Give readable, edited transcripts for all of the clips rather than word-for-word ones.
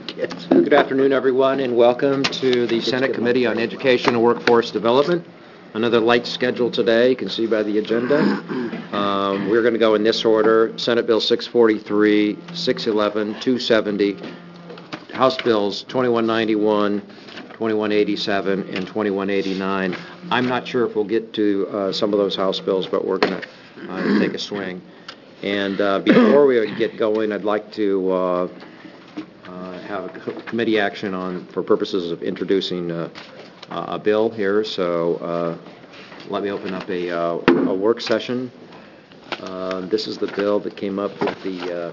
Good afternoon, everyone, and welcome to the Senate Committee on Education and Workforce Development. Another light schedule today, you can see by the agenda. We're going to go in this order: Senate Bill 643, 611, 270, House Bills 2191, 2187, and 2189. I'm not sure if we'll get to some of those House bills, but we're going to take a swing. And before we get going, I'd like to have a committee action on for purposes of introducing a bill here. So let me open up a work session. This is the bill that came up with the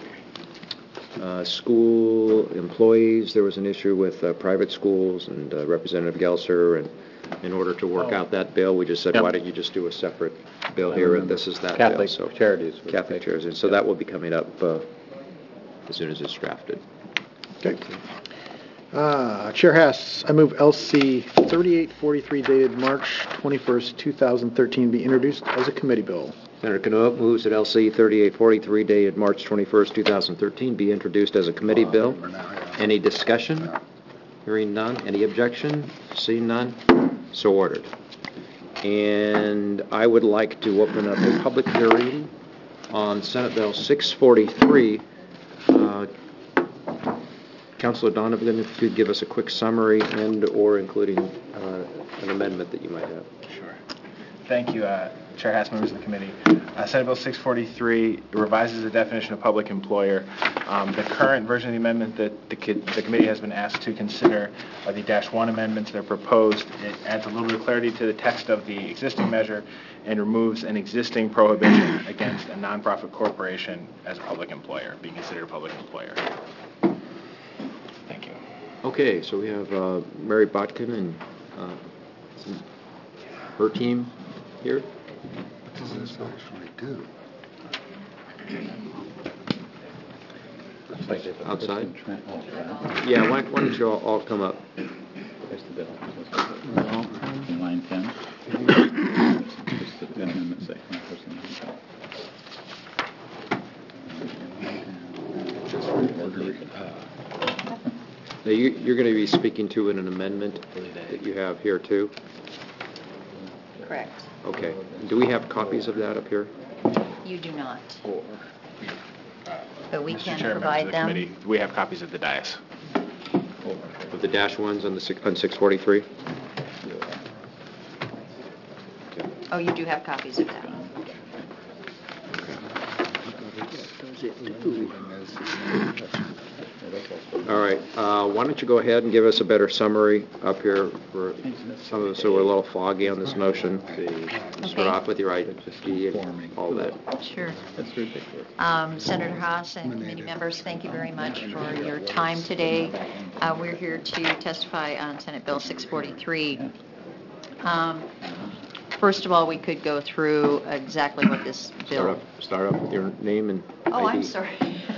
school employees. There was an issue with private schools, and Representative Gelser, and in order to work out that bill, we just said, why don't you just do a separate bill here, and this is that Catholic bill. So Charities. Catholic Charities, and so that will be coming up as soon as it's drafted. Okay. Chair Hess, I move LC 3843 dated March 21st, 2013 be introduced as a committee bill. Senator Canoa moves that LC 3843 dated March 21st, 2013 be introduced as a committee bill. Any discussion? Hearing none. Any objection? Seeing none? So ordered. And I would like to open up a public hearing on Senate Bill 643. Councilor Donovan, if you could give us a quick summary and or including an amendment that you might have. Sure. Thank you, Chair Hess, members of the committee. Senate Bill 643 revises the definition of public employer. The current version of the amendment that the committee has been asked to consider are the -1 amendments that are proposed. It adds a little bit of clarity to the text of the existing measure and removes an existing prohibition against a nonprofit corporation as a public employer, being considered a public employer. Thank you. Okay, so we have Mary Botkin and her team here. What does this actually do? Outside? Yeah, why don't you all come up? There's the bill. In line 10. Just the amendment section. Now you're going to be speaking to an amendment that you have here too? Correct. Okay. Do we have copies of that up here? You do not. But we Mr. can Chair, provide members of the them. committee, we have copies of the dais. With the -1s on 643? Oh, you do have copies of that. All right. Why don't you go ahead and give us a better summary up here for some of us who are a little foggy on this motion. Start off with your ID and all that. Sure. Senator Haas and committee members, thank you very much for your time today. We're here to testify on Senate Bill 643. First of all, we could go through exactly what this bill... Start up with your name and ID. Oh, I'm sorry.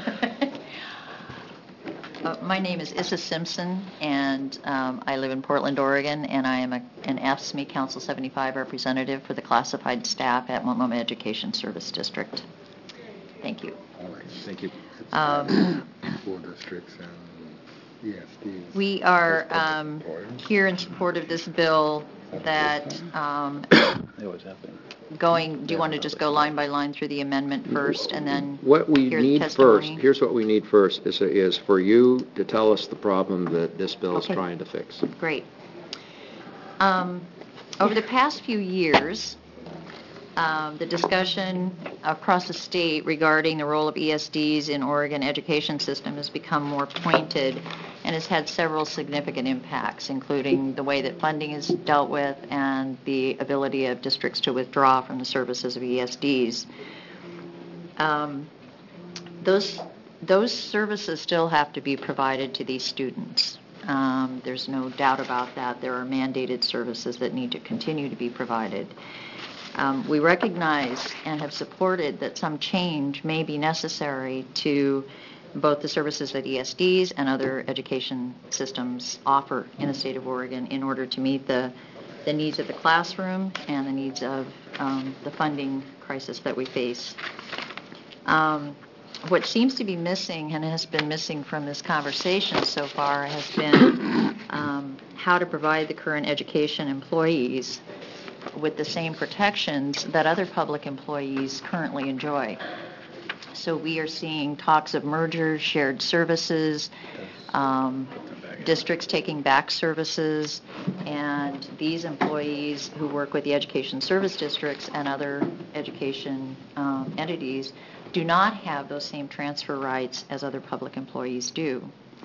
My name is Issa Simpson, and I live in Portland, Oregon, and I am an AFSCME Council 75 representative for the classified staff at Multnomah Education Service District. Thank you. Thank you. School districts and ESDs. We are here in support of this bill that They always have been. do you want to just go line by line through the amendment first and then what we hear the need testimony? first, here's what we need first, is for you to tell us the problem that this bill is trying to fix. Great. Over the past few years, the discussion across the state regarding the role of ESDs in Oregon education system has become more pointed and has had several significant impacts, including the way that funding is dealt with and the ability of districts to withdraw from the services of ESDs. Those services still have to be provided to these students. There's no doubt about that. There are mandated services that need to continue to be provided. We recognize and have supported that some change may be necessary to both the services that ESDs and other education systems offer in the state of Oregon in order to meet the needs of the classroom and the needs of the funding crisis that we face. what seems to be missing and has been missing from this conversation so far has been how to provide the current education employees with the same protections that other public employees currently enjoy. So we are seeing talks of mergers, shared services, districts taking back services, and these employees who work with the education service districts and other education entities do not have those same transfer rights as other public employees do.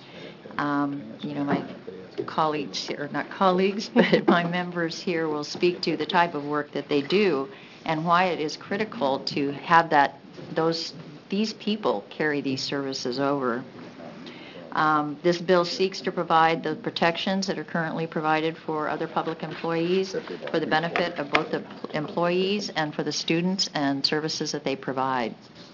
My colleagues here, not colleagues, but my members here will speak to the type of work that they do and why it is critical to have these people carry these services over. This bill seeks to provide the protections that are currently provided for other public employees for the benefit of both the employees and for the students and services that they provide.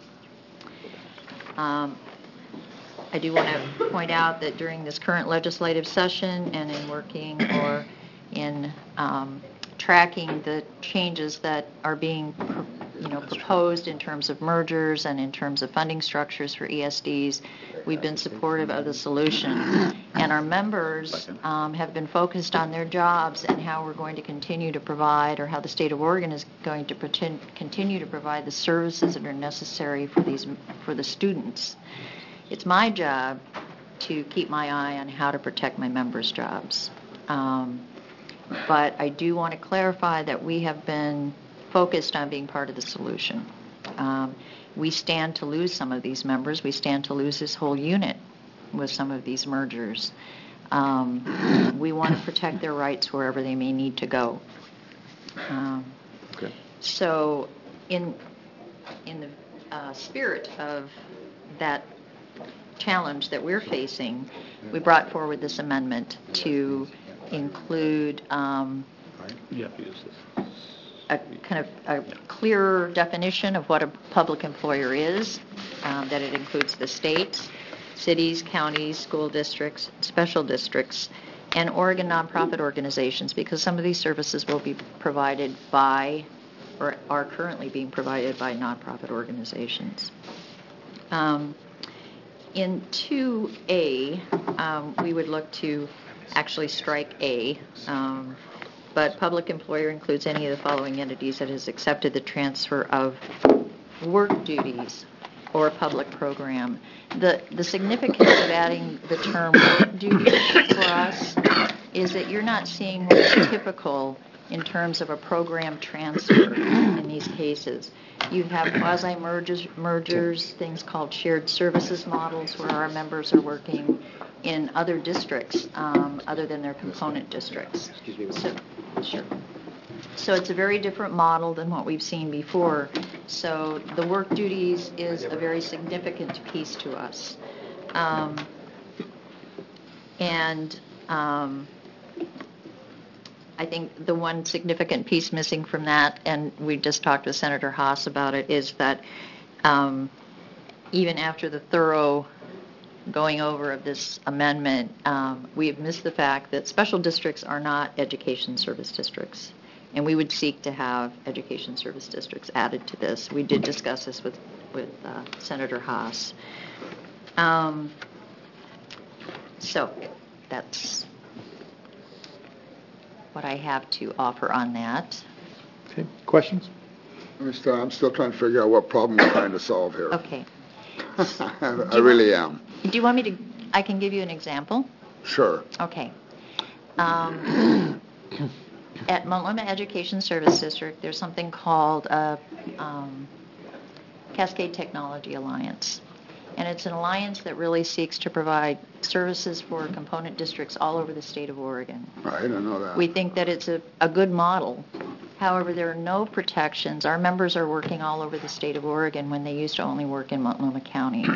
I do want to point out that during this current legislative session and in working or in tracking the changes that are being proposed in terms of mergers and in terms of funding structures for ESDs, we've been supportive of the solution. And our members have been focused on their jobs and how we're going to continue to provide, or how the state of Oregon is going to continue to provide the services that are necessary for the students. It's my job to keep my eye on how to protect my members' jobs. But I do want to clarify that we have been focused on being part of the solution. We stand to lose some of these members. We stand to lose this whole unit with some of these mergers. We want to protect their rights wherever they may need to go. So in the spirit of that challenge that we're facing, we brought forward this amendment to include a kind of a clearer definition of what a public employer is, that it includes the states, cities, counties, school districts, special districts, and Oregon nonprofit organizations, because some of these services will be provided by, or are currently being provided by, nonprofit organizations. In 2A, we would look to actually strike A, but public employer includes any of the following entities that has accepted the transfer of work duties or a public program. The significance of adding the term work duties for us is that you're not seeing what's typical in terms of a program transfer in these cases. You have quasi-mergers, things called shared services models, where our members are working in other districts other than their component districts. So it's a very different model than what we've seen before. So the work duties is a very significant piece to us. I think the one significant piece missing from that, and we just talked with Senator Haas about it, is that even after the thorough going over of this amendment, we have missed the fact that special districts are not education service districts, and we would seek to have education service districts added to this. We did discuss this with Senator Haas. So that's what I have to offer on that. Okay, questions? I'm still trying to figure out what problem we're trying to solve here. Okay. I really am. Do you want me to, I can give you an example? Sure. Okay. At Multnomah Education Service District, there's something called Cascade Technology Alliance. And it's an alliance that really seeks to provide services for component districts all over the state of Oregon. I didn't know that. We think that it's a good model. However, there are no protections. Our members are working all over the state of Oregon when they used to only work in Multnomah County.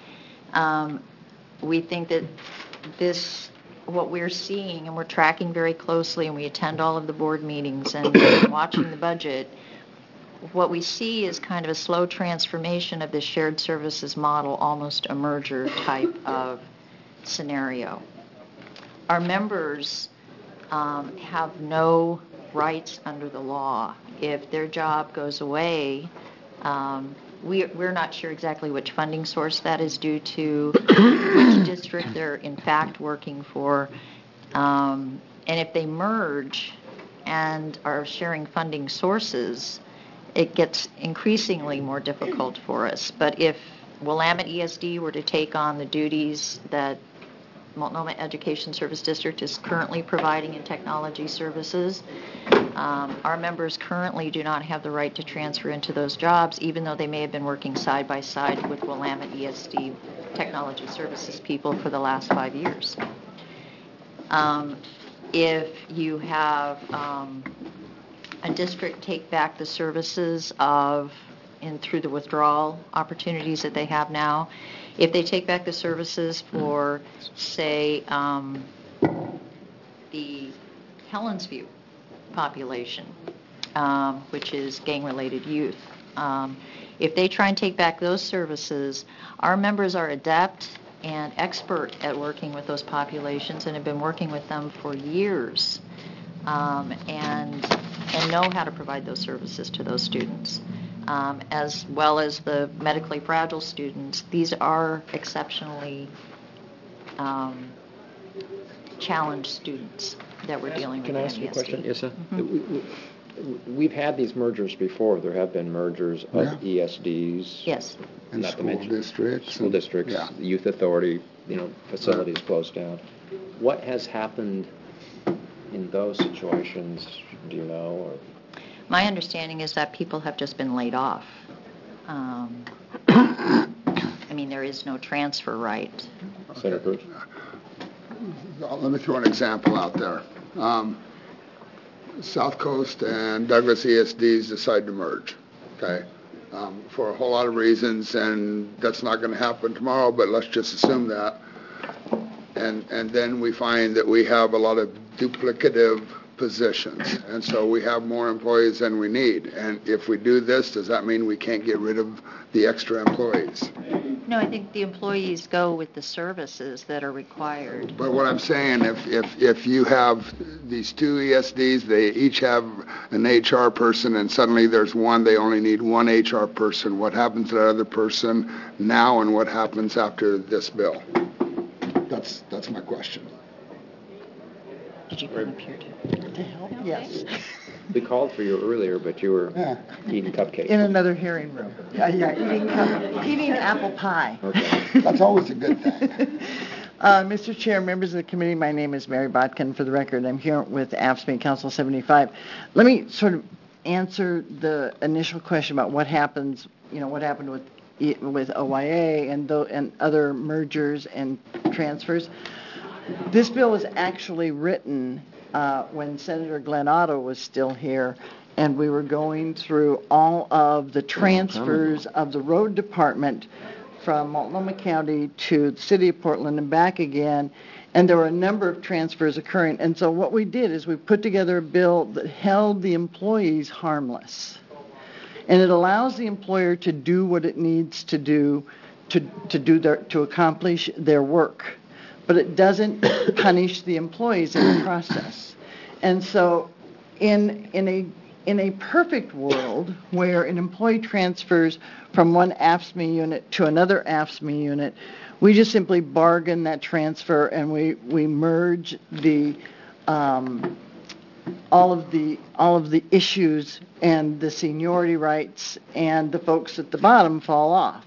We think that what we're seeing, and we're tracking very closely, and we attend all of the board meetings and watching the budget, what we see is kind of a slow transformation of this shared services model, almost a merger type of scenario. Our members have no rights under the law. If their job goes away, we're not sure exactly which funding source that is due to, which district they're in fact working for. And if they merge and are sharing funding sources, it gets increasingly more difficult for us. But if Willamette ESD were to take on the duties that Multnomah Education Service District is currently providing in technology services, our members currently do not have the right to transfer into those jobs, even though they may have been working side by side with Willamette ESD technology services people for the last 5 years. If you have a district take back the services through the withdrawal opportunities that they have now, if they take back the services for, say, the Helensview population, which is gang-related youth, if they try and take back those services, our members are adept and expert at working with those populations and have been working with them for years, and know how to provide those services to those students. As well as the medically fragile students, these are exceptionally challenged students that we're dealing with. Can I ask you a question, Issa? Mm-hmm. We've had these mergers before. There have been mergers of ESDs. Yes. And not to school mention districts. School districts, Yeah. youth authority, facilities closed down. What has happened in those situations, do you know? Or? My understanding is that people have just been laid off. I mean, there is no transfer right. Senator Cruz? Let me throw an example out there. South Coast and Douglas ESDs decide to merge, okay, for a whole lot of reasons, and that's not going to happen tomorrow, but let's just assume that. And then we find that we have a lot of duplicative positions, and so we have more employees than we need. And if we do this, does that mean we can't get rid of the extra employees? No, I think the employees go with the services that are required. But what I'm saying, if you have these two ESDs, they each have an HR person, and suddenly there's one, they only need one HR person, what happens to that other person now, and what happens after this bill? That's my question. Did you come up here too? Yes, We called for you earlier, but you were eating cupcakes. in another hearing room. Yeah, eating apple pie. Okay. That's always a good thing. Mr. Chair, members of the committee, my name is Mary Botkin. For the record, I'm here with AFSCME Council 75. Let me sort of answer the initial question about what happened with OYA and other mergers and transfers. This bill was actually written when Senator Glenn Otto was still here, and we were going through all of the transfers of the road department from Multnomah County to the city of Portland and back again, and there were a number of transfers occurring. And so what we did is we put together a bill that held the employees harmless, and it allows the employer to do what it needs to do to accomplish their work, but it doesn't punish the employees in the process. And so in a perfect world where an employee transfers from one AFSCME unit to another AFSCME unit, we just simply bargain that transfer and we merge the all of the issues and the seniority rights, and the folks at the bottom fall off.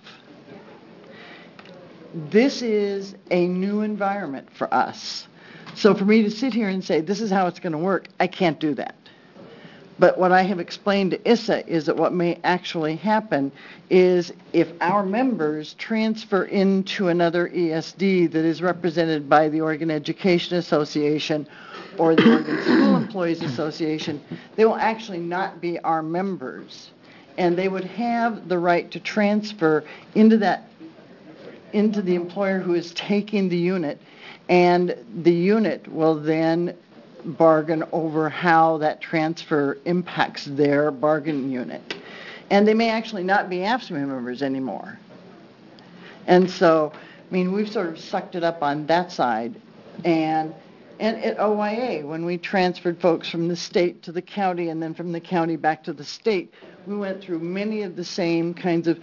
This is a new environment for us. So for me to sit here and say, this is how it's going to work, I can't do that. But what I have explained to Issa is that what may actually happen is if our members transfer into another ESD that is represented by the Oregon Education Association or the Oregon School Employees Association, they will actually not be our members. And they would have the right to transfer into the employer who is taking the unit, and the unit will then bargain over how that transfer impacts their bargaining unit. And they may actually not be AFSCME members anymore. And so, I mean, we've sort of sucked it up on that side. And at OYA, when we transferred folks from the state to the county and then from the county back to the state, we went through many of the same kinds of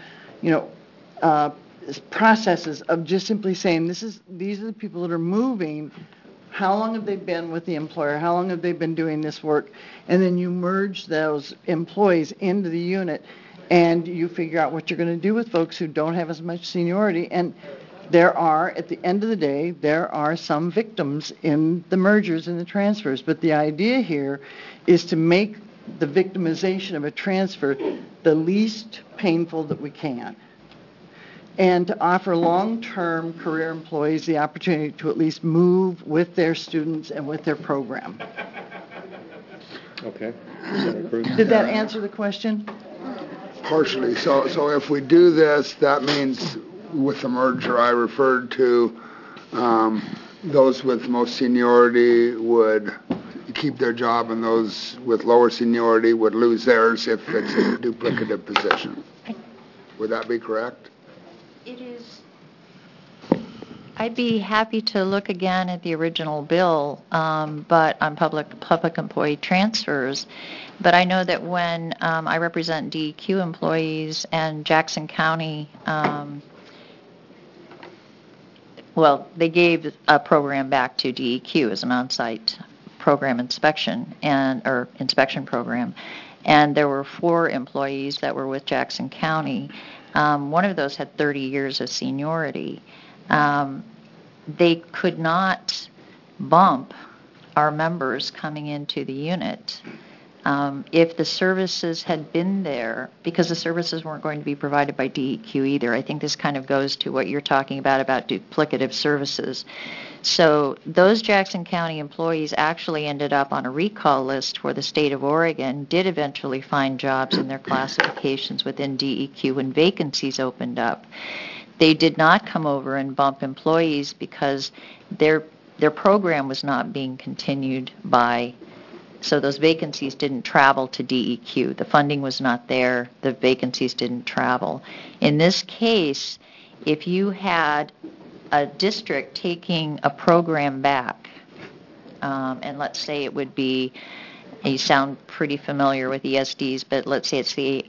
processes of just simply saying, these are the people that are moving. How long have they been with the employer? How long have they been doing this work? And then you merge those employees into the unit, and you figure out what you're going to do with folks who don't have as much seniority. And there are, at the end of the day, there are some victims in the mergers and the transfers. But the idea here is to make the victimization of a transfer the least painful that we can, and to offer long-term career employees the opportunity to at least move with their students and with their program. Okay. Senator Cruz? Did that answer the question? Partially. So if we do this, that means with the merger I referred to, those with most seniority would keep their job, and those with lower seniority would lose theirs if it's a duplicative position. Would that be correct? It is. I'd be happy to look again at the original bill, but on public employee transfers. But I know that when I represent DEQ employees and Jackson County, they gave a program back to DEQ as an on-site program inspection program, and there were 4 employees that were with Jackson County. One of those had 30 years of seniority. They could not bump our members coming into the unit if the services had been there, because the services weren't going to be provided by DEQ either. I think this kind of goes to what you're talking about duplicative services. So those Jackson County employees actually ended up on a recall list for the state of Oregon, did eventually find jobs in their classifications within DEQ when vacancies opened up. They did not come over and bump employees because their program was not being continued by, so those vacancies didn't travel to DEQ. The funding was not there. The vacancies didn't travel. In this case, if you had a district taking a program back, and let's say it would be, you sound pretty familiar with ESDs, but let's say it's the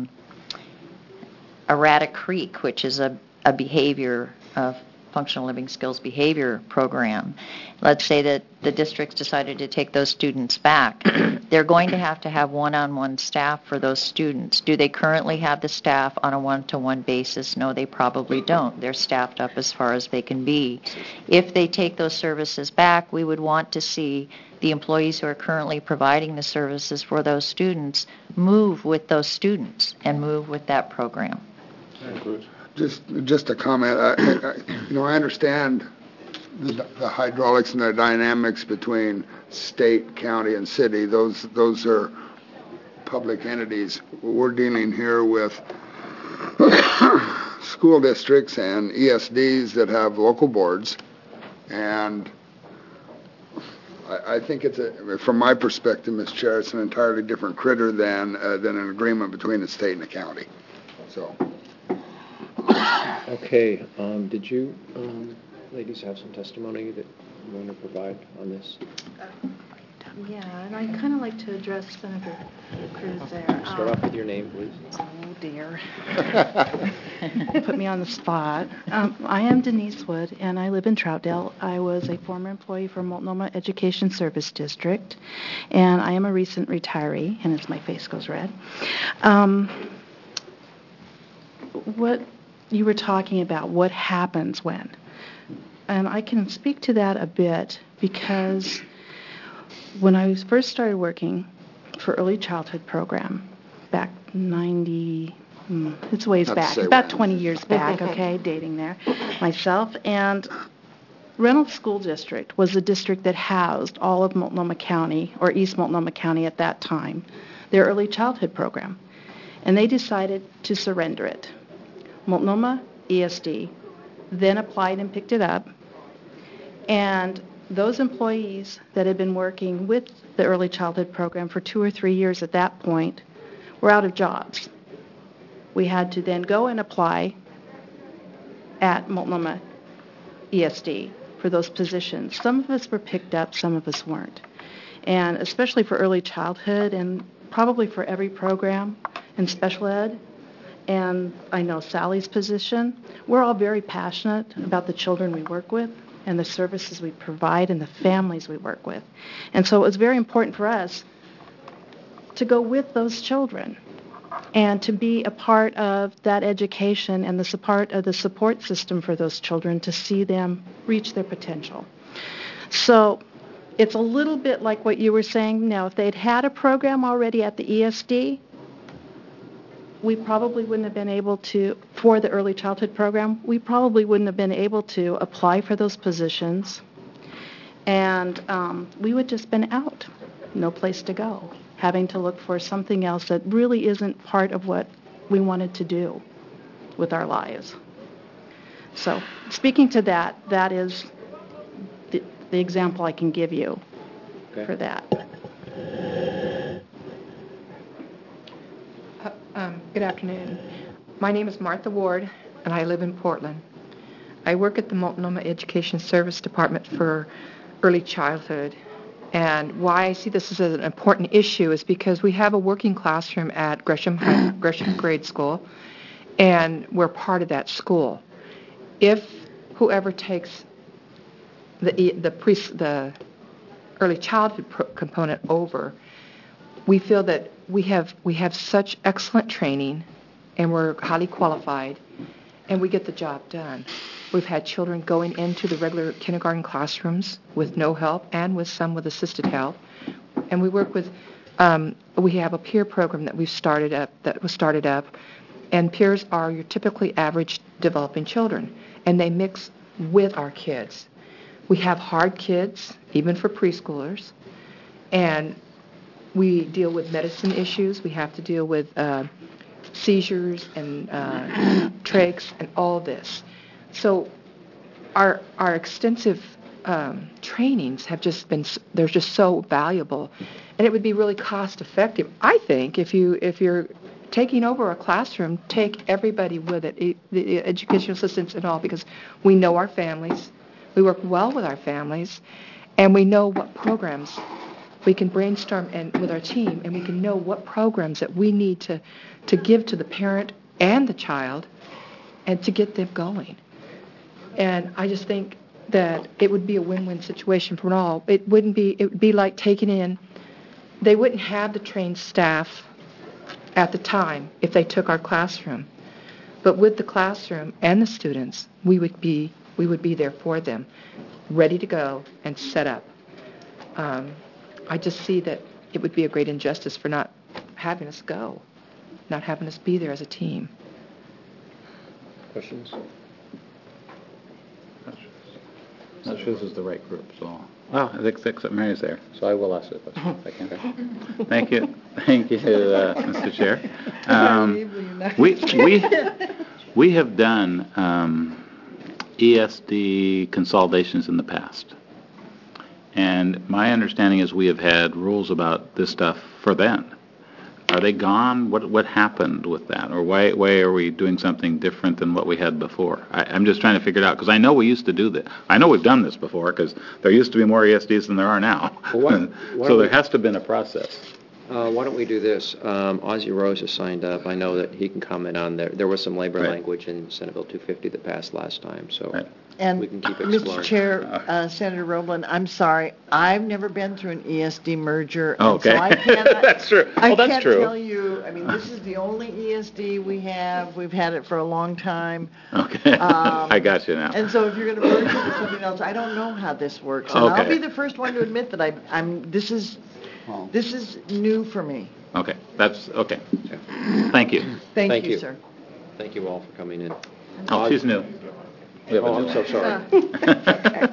Errata Creek, which is a behavior, functional living skills behavior program. Let's say that the districts decided to take those students back. They're going to have one-on-one staff for those students. Do they currently have the staff on a one-to-one basis? No, they probably don't. They're staffed up as far as they can be. If they take those services back, we would want to see the employees who are currently providing the services for those students move with those students and move with that program. Just a comment. I understand the hydraulics and the dynamics between state, county, and city. Those are public entities. We're dealing here with school districts and ESDs that have local boards, and I think from my perspective, Mr. Chair, it's an entirely different critter than an agreement between the state and the county. So. Okay, did you ladies have some testimony that you want to provide on this? Yeah, and I'd kind of like to address Senator Cruz there. Start off with your name, please. Oh, dear. Put me on the spot. I am Denise Wood, and I live in Troutdale. I was a former employee for Multnomah Education Service District, and I am a recent retiree, and as my face goes red. What you were talking about, what happens when? And I can speak to that a bit because when I first started working for early childhood program back it's ways back, about 20 years back, okay, dating there, myself, and Reynolds School District was the district that housed all of Multnomah County, or East Multnomah County at that time, their early childhood program. And they decided to surrender it. Multnomah ESD then applied and picked it up, and those employees that had been working with the early childhood program for 2 or 3 years at that point were out of jobs. We had to then go and apply at Multnomah ESD for those positions. Some of us were picked up, some of us weren't. And especially for early childhood and probably for every program in special ed, and I know Sally's position, we're all very passionate about the children we work with and the services we provide and the families we work with. And so it was very important for us to go with those children and to be a part of that education and the support system for those children to see them reach their potential. So it's a little bit like what you were saying. Now, if they'd had a program already at the ESD, we probably wouldn't have been able to, for the early childhood program, we probably wouldn't have been able to apply for those positions. And we would just been out, no place to go, having to look for something else that really isn't part of what we wanted to do with our lives. So speaking to that, that is the example I can give you for that. Good afternoon. My name is Martha Ward, and I live in Portland. I work at the Multnomah Education Service Department for early childhood. And why I see this as an important issue is because we have a working classroom at Gresham Grade School, and we're part of that school. If whoever takes the early childhood component over, we feel that we have such excellent training, and we're highly qualified, and we get the job done. We've had children going into the regular kindergarten classrooms with no help and with some with assisted help. And we work with, we have a peer program that was started up, and peers are your typically average developing children, and they mix with our kids. We have hard kids, even for preschoolers, and we deal with medicine issues. We have to deal with seizures and trachs and all this. So our extensive trainings have just been, they're just so valuable, and it would be really cost effective. I think if you're taking over a classroom, take everybody with it, the educational assistants and all, because we know our families, we work well with our families, and we know what programs we can brainstorm and with our team, and we can know what programs that we need to give to the parent and the child and to get them going. And I just think that it would be a win-win situation for all. It would be like taking in, they wouldn't have the trained staff at the time if they took our classroom. But with the classroom and the students, we would be there for them, ready to go and set up. I just see that it would be a great injustice for not having us go, not having us be there as a team. Questions? Not sure this is the right group, so. Oh, I think except Mary's there, so I will ask the question if I can. Thank you, Mr. Chair. We have done ESD consolidations in the past. And my understanding is we have had rules about this stuff for then. Are they gone? What happened with that? Or why are we doing something different than what we had before? I'm just trying to figure it out, because I know we used to do this. I know we've done this before, because there used to be more ESDs than there are now. Well, so there has to have been a process. Why don't we do this? Ozzie Rose has signed up. I know that he can comment on there. There was some labor language in Senate Bill 250 that passed last time, so and we can keep exploring. Mr. Chair, Senator Roblin, I'm sorry, I've never been through an ESD merger. Okay, so I cannot, that's true. I Well, that's can't true. tell you. I mean, this is the only ESD we have. We've had it for a long time. Okay, I got you now. And so if you're going to merge it with something else, I don't know how this works. And I'll be the first one to admit that this is new for me. Okay, that's okay. Thank you. Thank you, sir. Thank you all for coming in. Oh, she's new. I'm so sorry.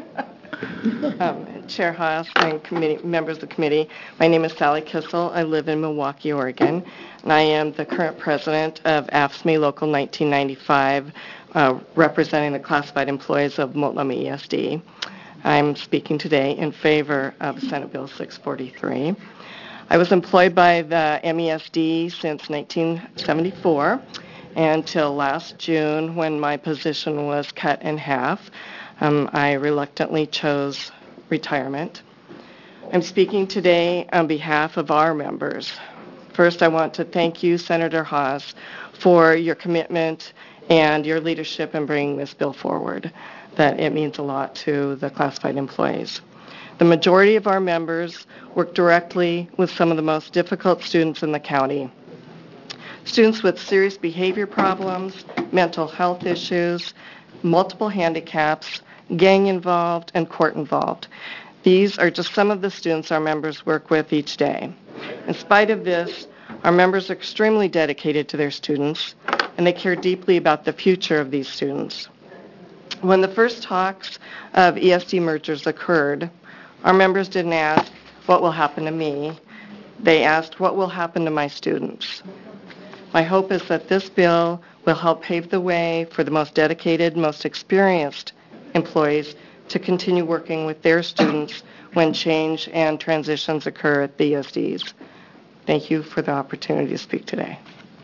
Chair Haas and members of the committee, my name is Sally Kissel. I live in Milwaukee, Oregon, and I am the current president of AFSCME Local 1995, representing the classified employees of Multnomah ESD. I'm speaking today in favor of Senate Bill 643. I was employed by the MESD since 1974 until last June, when my position was cut in half. I reluctantly chose retirement. I'm speaking today on behalf of our members First, I want to thank you, Senator Haas, for your commitment and your leadership in bringing this bill forward. That it means a lot to the classified employees. The majority of our members work directly with some of the most difficult students in the county. Students with serious behavior problems, mental health issues, multiple handicaps, gang involved, and court involved. These are just some of the students our members work with each day. In spite of this, our members are extremely dedicated to their students, and they care deeply about the future of these students. When the first talks of ESD mergers occurred, our members didn't ask, what will happen to me? They asked, what will happen to my students? My hope is that this bill will help pave the way for the most dedicated, most experienced employees to continue working with their students when change and transitions occur at the ESDs. Thank you for the opportunity to speak today.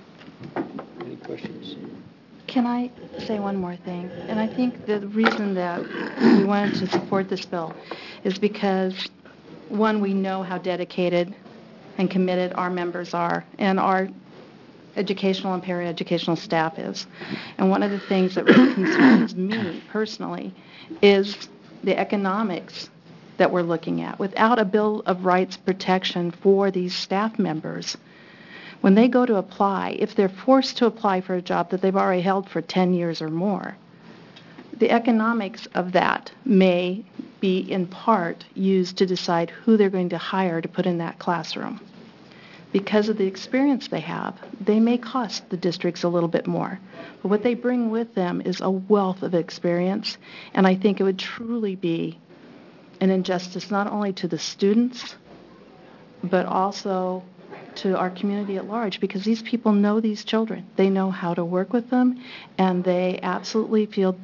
Any questions? Can I say one more thing? And I think the reason that we wanted to support this bill is because, one, we know how dedicated and committed our members are, and our educational and paraeducational staff is. And one of the things that really concerns me personally is the economics that we're looking at. Without a Bill of Rights protection for these staff members, when they go to apply, if they're forced to apply for a job that they've already held for 10 years or more, the economics of that may be in part used to decide who they're going to hire to put in that classroom. Because of the experience they have, they may cost the districts a little bit more. But what they bring with them is a wealth of experience, and I think it would truly be an injustice not only to the students, but also to our community at large, because these people know these children. They know how to work with them, and they absolutely feel,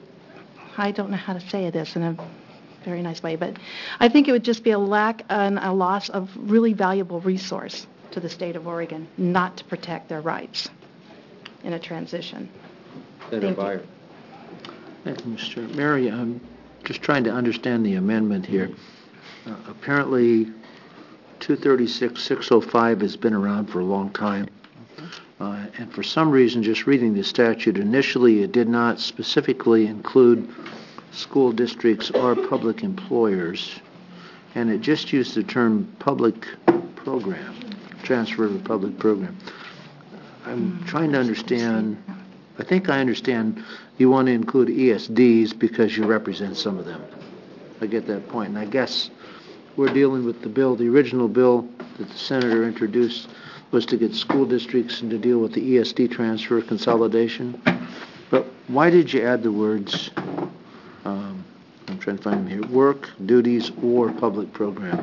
I don't know how to say this in a very nice way, but I think it would just be a lack and a loss of really valuable resource to the state of Oregon not to protect their rights in a transition. Senator Thank you. Byer. Thank you, Mr. Chair. Mary, I'm just trying to understand the amendment here. Apparently, 236-605 has been around for a long time. And for some reason, just reading the statute, initially it did not specifically include school districts or public employers, and it just used the term public program, transfer of a public program. I'm trying to understand, I think I understand you want to include ESDs because you represent some of them. I get that point, and I guess we're dealing with the bill, the original bill that the senator introduced was to get school districts and to deal with the ESD transfer consolidation. But why did you add the words, I'm trying to find them here, work, duties, or public program?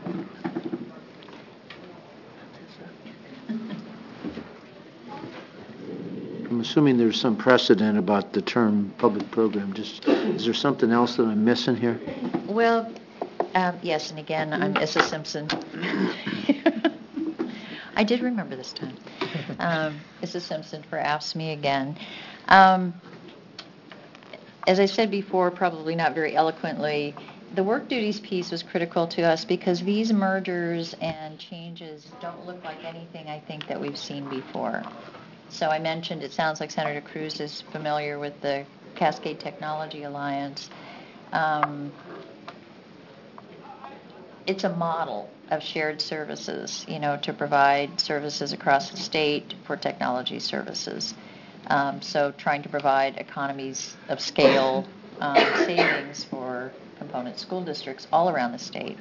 I'm assuming there's some precedent about the term public program. Just, is there something else that I'm missing here? Well, yes, and again, I'm Mrs. Simpson. I did remember this time. Mrs. Simpson for AFSCME again. As I said before, probably not very eloquently, the work duties piece was critical to us because these mergers and changes don't look like anything I think that we've seen before. So I mentioned, it sounds like Senator Cruz is familiar with the Cascade Technology Alliance. It's a model of shared services, to provide services across the state for technology services. So trying to provide economies of scale savings for component school districts all around the state.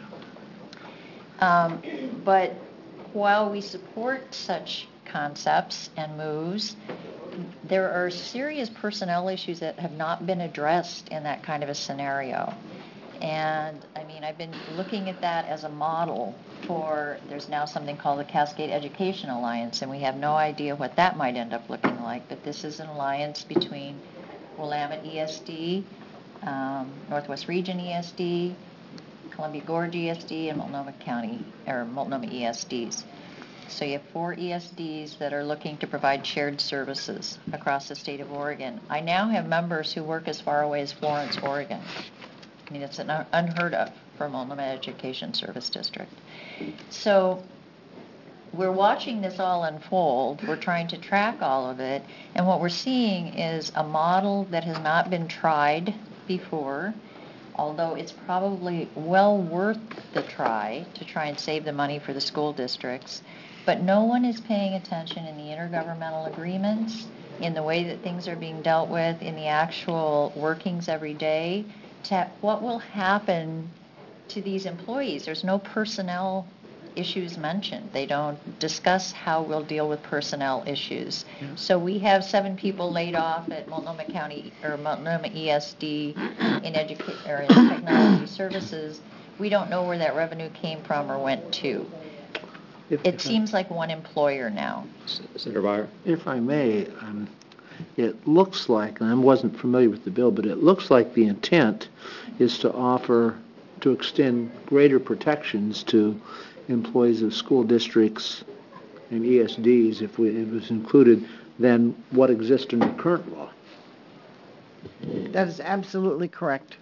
But while we support such concepts and moves, there are serious personnel issues that have not been addressed in that kind of a scenario. And I've been looking at that as a model for, there's now something called the Cascade Education Alliance, and we have no idea what that might end up looking like, but this is an alliance between Willamette ESD, Northwest Region ESD, Columbia Gorge ESD, and Multnomah County, or Multnomah ESDs. So you have 4 ESDs that are looking to provide shared services across the state of Oregon. I now have members who work as far away as Florence, Oregon. It's unheard of for Multnomah Education Service District. So we're watching this all unfold. We're trying to track all of it. And what we're seeing is a model that has not been tried before, although it's probably well worth the try to try and save the money for the school districts. But no one is paying attention in the intergovernmental agreements, in the way that things are being dealt with, in the actual workings every day, to what will happen to these employees. There's no personnel issues mentioned. They don't discuss how we'll deal with personnel issues. So we have 7 people laid off at Multnomah County or Multnomah ESD in technology services. We don't know where that revenue came from or went to. It seems like one employer now. Senator Byer? If I may, it looks like, and I wasn't familiar with the bill, but it looks like the intent is to extend greater protections to employees of school districts and ESDs, if it was included, than what exists under current law. That is absolutely correct.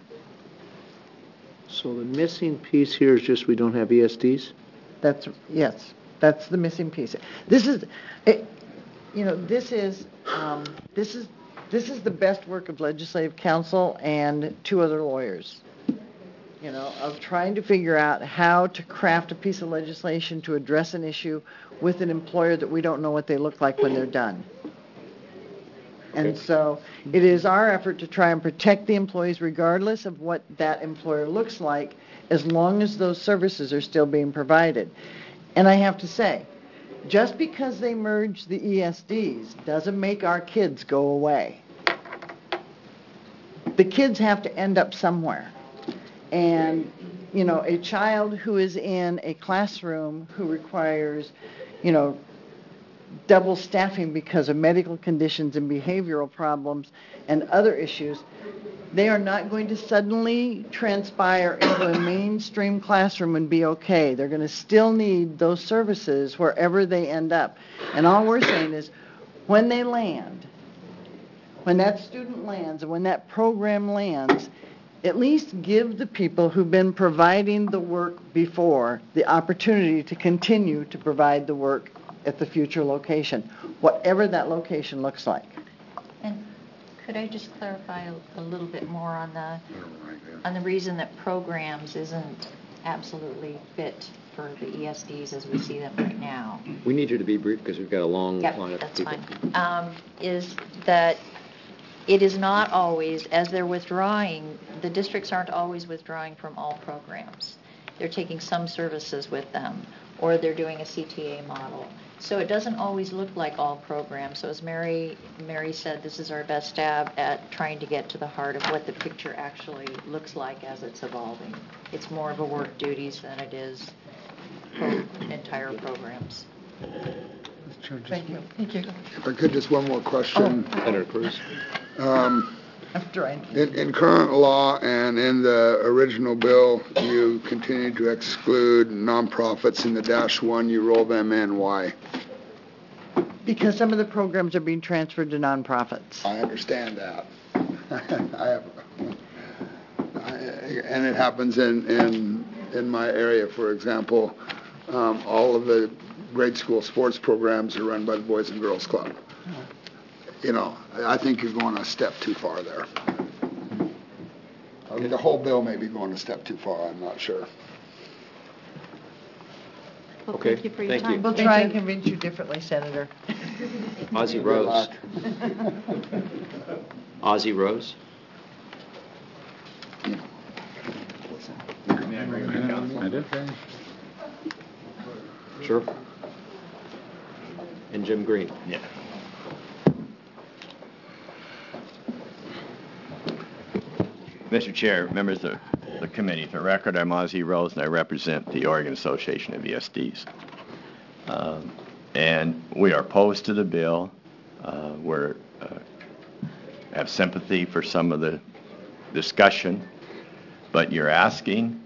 So the missing piece here is just we don't have ESDs? Yes, that's the missing piece. This is the best work of legislative counsel and 2 other lawyers, of trying to figure out how to craft a piece of legislation to address an issue with an employer that we don't know what they look like when they're done. And so it is our effort to try and protect the employees regardless of what that employer looks like, as long as those services are still being provided. And I have to say, just because they merge the ESDs doesn't make our kids go away. The kids have to end up somewhere. And, a child who is in a classroom who requires, double staffing because of medical conditions and behavioral problems and other issues, they are not going to suddenly transpire into a mainstream classroom and be okay. They're going to still need those services wherever they end up. And all we're saying is, when they land, when that student lands and when that program lands, at least give the people who've been providing the work before the opportunity to continue to provide the work at the future location, whatever that location looks like. And could I just clarify a little bit more on the reason that programs isn't absolutely fit for the ESDs as we see them right now? We need you to be brief because we've got a long line of that's people. Fine. Is that it is not always, as they're withdrawing, the districts aren't always withdrawing from all programs. They're taking some services with them, or they're doing a CTA model. So it doesn't always look like all programs. So as Mary said, this is our best stab at trying to get to the heart of what the picture actually looks like as it's evolving. It's more of a work duties than it is entire programs. Thank you. If I could, just one more question. Senator Cruz? In current law and in the original bill, you continue to exclude nonprofits in the -1. You roll them in. Why? Because some of the programs are being transferred to nonprofits. I understand that. And it happens in my area, for example. All of the grade school sports programs are run by the Boys and Girls Club. I think you're going a step too far there. I mean, the whole bill may be going a step too far, I'm not sure. Well, Okay, thank you for your thank time. you. We'll try and convince you differently, Senator. Ozzie Rose. Ozzie Rose? I do. Sure. And Jim Green? Yeah. Mr. Chair, members of the committee, for the record, I'm Ozzie Rose, and I represent the Oregon Association of ESDs. And we are opposed to the bill. We have sympathy for some of the discussion, but you're asking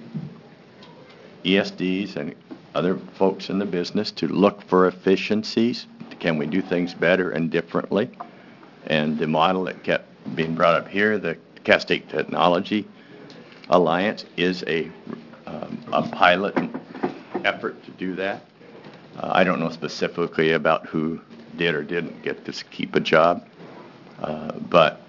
ESDs and other folks in the business to look for efficiencies. Can we do things better and differently? And the model that kept being brought up here, the Cass State Technology Alliance, is a pilot effort to do that. I don't know specifically about who did or didn't get to keep a job, but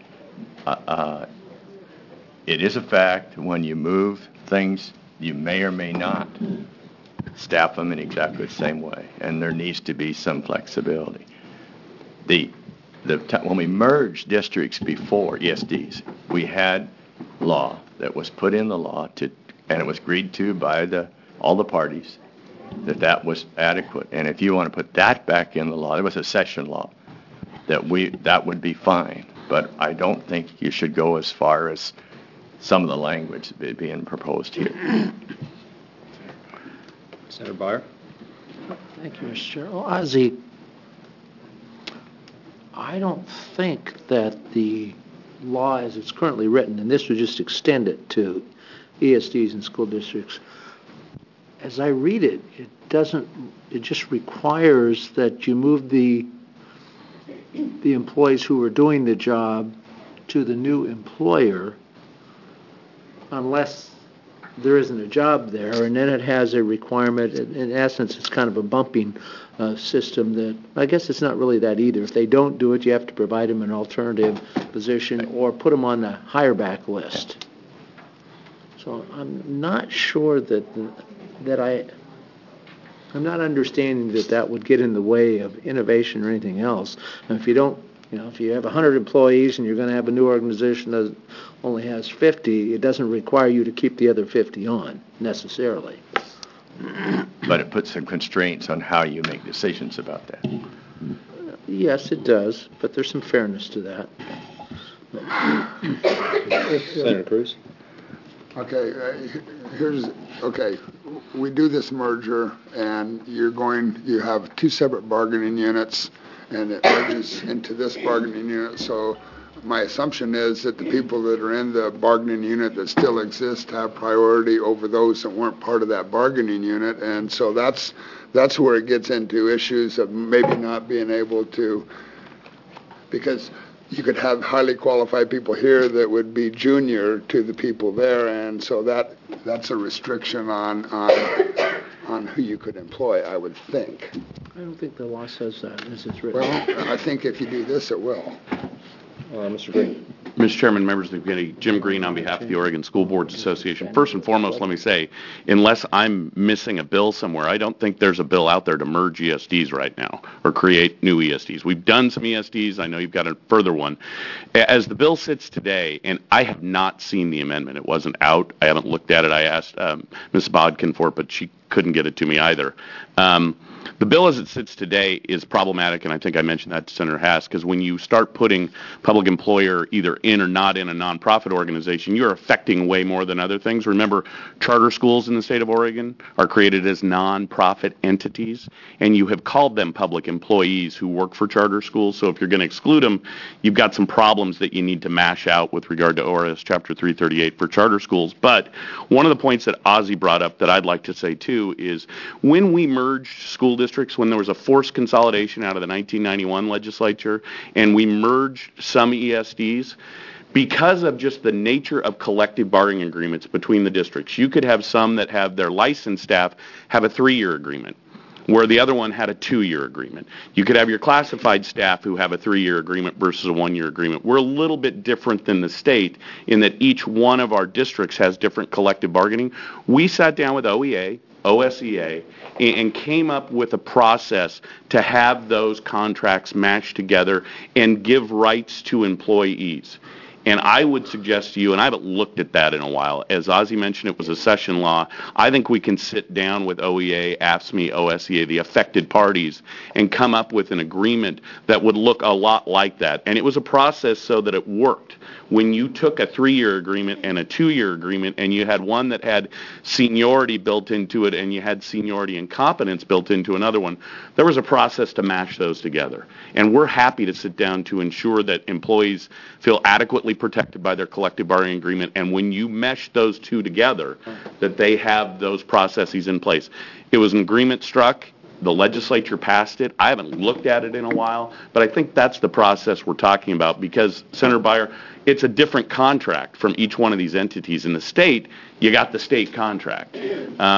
it is a fact when you move things, you may or may not staff them in exactly the same way, and there needs to be some flexibility. When we merged districts before ESDs, we had law that was put in the law and it was agreed to by all the parties that was adequate. And if you want to put that back in the law, it was a session law that would be fine. But I don't think you should go as far as some of the language being proposed here. Senator Byer? Thank you, Mr. Chair. Well, Ozzie, I don't think that the law as it's currently written, and this would just extend it to ESDs and school districts, as I read it, it just requires that you move the employees who are doing the job to the new employer unless there isn't a job there, and then it has a requirement. In essence, it's kind of a bumping system that I guess it's not really that either. If they don't do it, you have to provide them an alternative position or put them on the higher back list. So I'm not sure I'm not understanding that would get in the way of innovation or anything else. And if you don't, if you have 100 employees and you're going to have a new organization that only has 50, it doesn't require you to keep the other 50 on necessarily. But it puts some constraints on how you make decisions about that. Yes, it does, but there's some fairness to that. Senator Cruz? Okay, we do this merger, and you have two separate bargaining units, and it merges into this bargaining unit. So my assumption is that the people that are in the bargaining unit that still exist have priority over those that weren't part of that bargaining unit, and so that's where it gets into issues of maybe not being able to, because you could have highly qualified people here that would be junior to the people there, and so that's a restriction on who you could employ, I would think. I don't think the law says that as it's written. Well, I think if you do this, it will. Mr. Green. Mr. Chairman, members of the committee, Jim Green on behalf of the Oregon School Boards Association. First and foremost, let me say, unless I'm missing a bill somewhere, I don't think there's a bill out there to merge ESDs right now or create new ESDs. We've done some ESDs. I know you've got a further one. As the bill sits today, and I have not seen the amendment. It wasn't out. I haven't looked at it. I asked Ms. Bodkin for it, but she couldn't get it to me either. The bill as it sits today is problematic, and I think I mentioned that to Senator Haas, because when you start putting public employer either in or not in a nonprofit organization, you're affecting way more than other things. Remember, charter schools in the state of Oregon are created as nonprofit entities, and you have called them public employees who work for charter schools. So if you're going to exclude them, you've got some problems that you need to mash out with regard to ORS Chapter 338 for charter schools. But one of the points that Ozzie brought up that I'd like to say, too, is when we merged school districts, when there was a forced consolidation out of the 1991 legislature, and we merged some ESDs, because of just the nature of collective bargaining agreements between the districts, you could have some that have their licensed staff have a 3-year agreement, where the other one had a 2-year agreement. You could have your classified staff who have a 3-year agreement versus a 1-year agreement. We're a little bit different than the state in that each one of our districts has different collective bargaining. We sat down with OEA, OSEA, and came up with a process to have those contracts matched together and give rights to employees. And I would suggest to you, and I haven't looked at that in a while, as Ozzie mentioned, it was a session law. I think we can sit down with OEA, AFSCME, OSEA, the affected parties, and come up with an agreement that would look a lot like that. And it was a process so that it worked. When you took a 3-year agreement and a 2-year agreement, and you had one that had seniority built into it, and you had seniority and competence built into another one, there was a process to mash those together. And we're happy to sit down to ensure that employees feel adequately protected by their collective bargaining agreement, and when you mesh those two together, that they have those processes in place. It was an agreement struck. The legislature passed it. I haven't looked at it in a while, but I think that's the process we're talking about, because, Senator Byer, it's a different contract from each one of these entities. In the state, you got the state contract. And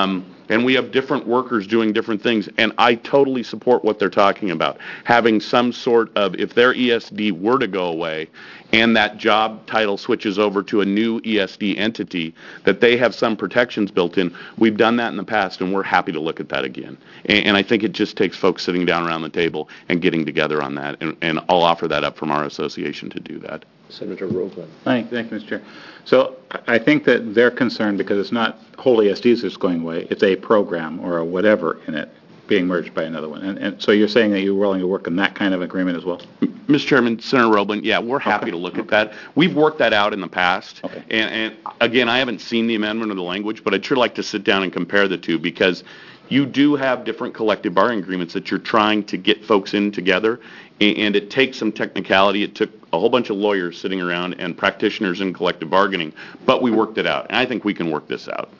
and we have different workers doing different things, and I totally support what they're talking about. Having some sort of, if their ESD were to go away and that job title switches over to a new ESD entity, that they have some protections built in. We've done that in the past, and we're happy to look at that again. And I think it just takes folks sitting down around the table and getting together on that, and I'll offer that up from our association to do that. Senator Roebling. Thank you, Mr. Chair. So I think that they're concerned because it's not whole ESDs that's going away. It's a program or a whatever in it being merged by another one. And so you're saying that you're willing to work on that kind of agreement as well? Mr. Chairman, Senator Roebling, yeah, we're happy to look at that. We've worked that out in the past. Okay. And again, I haven't seen the amendment of the language, but I'd sure like to sit down and compare the two, because you do have different collective bargaining agreements that you're trying to get folks in together, and it takes some technicality. It took a whole bunch of lawyers sitting around and practitioners in collective bargaining, but we worked it out, and I think we can work this out.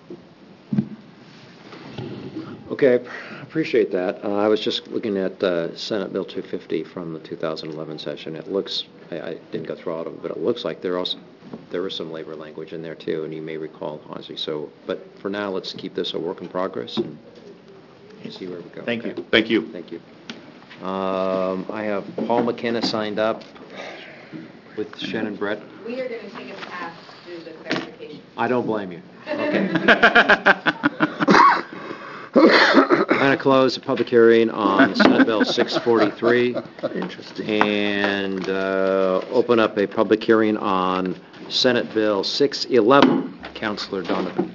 Okay, appreciate that. I was just looking at Senate Bill 250 from the 2011 session. It looks, I didn't go through all of them, but it looks like there was some labor language in there too, and you may recall, Ozzie. So, but for now, let's keep this a work in progress and see where we go. Thank you. Thank you. Thank you. I have Paul McKenna signed up with Shannon Brett. We are going to take a pass to do the clarification. I don't blame you. Okay. I'm going to close the public hearing on Senate Bill 643. Interesting. And open up a public hearing on Senate Bill 611. Councilor Donovan.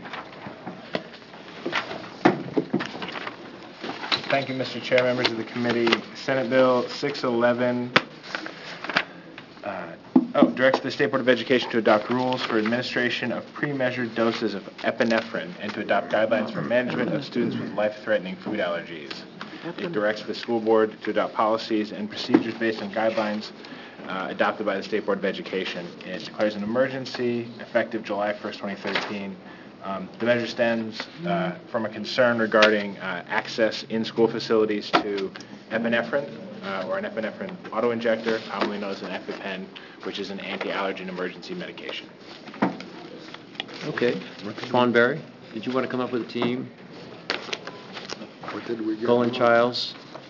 Thank you, Mr. Chair, members of the committee. Senate Bill 611 directs the State Board of Education to adopt rules for administration of pre-measured doses of epinephrine and to adopt guidelines for management of students with life-threatening food allergies. It directs the school board to adopt policies and procedures based on guidelines adopted by the State Board of Education. It declares an emergency effective July 1st, 2013. The measure stems from a concern regarding access in school facilities to epinephrine, or an epinephrine auto-injector, commonly known as an EpiPen, which is an anti-allergen emergency medication. Okay. Fawn Berry, did you want to come up with a team? What did we get? Colin Childs?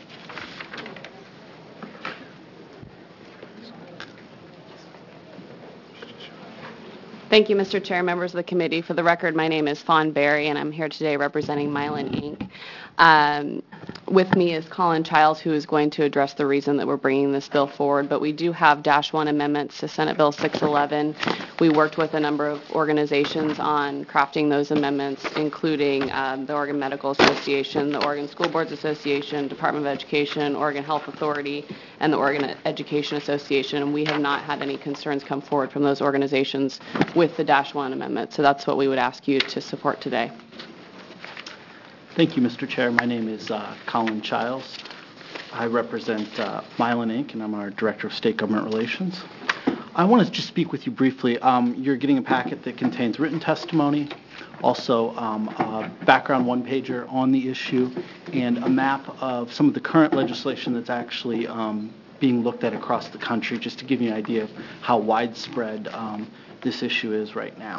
Thank you, Mr. Chair, members of the committee. For the record, my name is Fawn Berry, and I'm here today representing Mylan, Inc. With me is Colin Childs, who is going to address the reason that we're bringing this bill forward, but we do have -1 amendments to Senate Bill 611. We worked with a number of organizations on crafting those amendments, including the Oregon Medical Association, the Oregon School Boards Association, Department of Education, Oregon Health Authority, and the Oregon Education Association, and we have not had any concerns come forward from those organizations with the -1 amendment, so that's what we would ask you to support today. Thank you, Mr. Chair. My name is Colin Childs. I represent Mylan, Inc., and I'm our Director of State Government Relations. I want to just speak with you briefly. You're getting a packet that contains written testimony, also a background one-pager on the issue, and a map of some of the current legislation that's actually being looked at across the country, just to give you an idea of how widespread this issue is right now.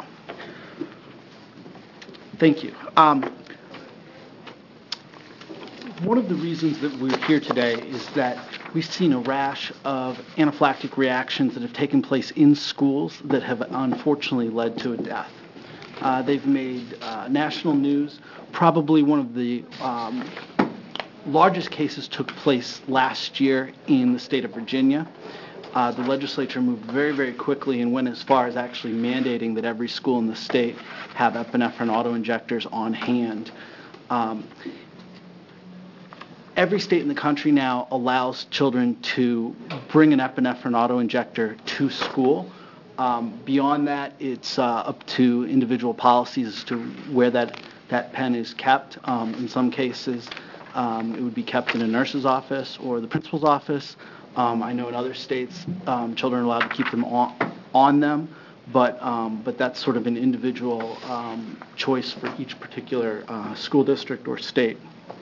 Thank you. One of the reasons that we're here today is that we've seen a rash of anaphylactic reactions that have taken place in schools that have unfortunately led to a death. They've made national news. Probably one of the largest cases took place last year in the state of Virginia. The legislature moved very, very quickly and went as far as actually mandating that every school in the state have epinephrine auto-injectors on hand. Every state in the country now allows children to bring an epinephrine auto-injector to school. Beyond that, it's up to individual policies as to where that pen is kept. In some cases, it would be kept in a nurse's office or the principal's office. I know in other states, children are allowed to keep them on them, but that's sort of an individual choice for each particular school district or state.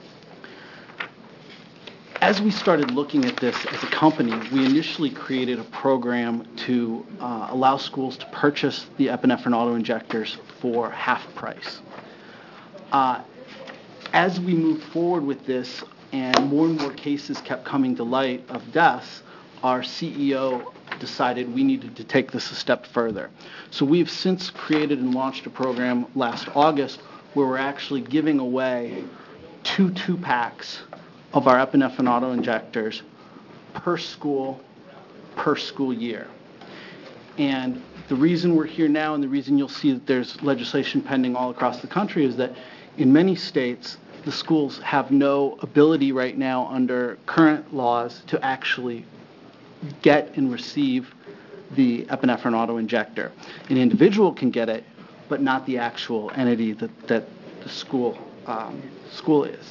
As we started looking at this as a company, we initially created a program to allow schools to purchase the epinephrine auto-injectors for half price. as we moved forward with this and more cases kept coming to light of deaths, our CEO decided we needed to take this a step further. So we've since created and launched a program last August where we're actually giving away 2-packs of our epinephrine auto-injectors per school year. And the reason we're here now and the reason you'll see that there's legislation pending all across the country is that in many states, the schools have no ability right now under current laws to actually get and receive the epinephrine auto-injector. An individual can get it, but not the actual entity that the school is.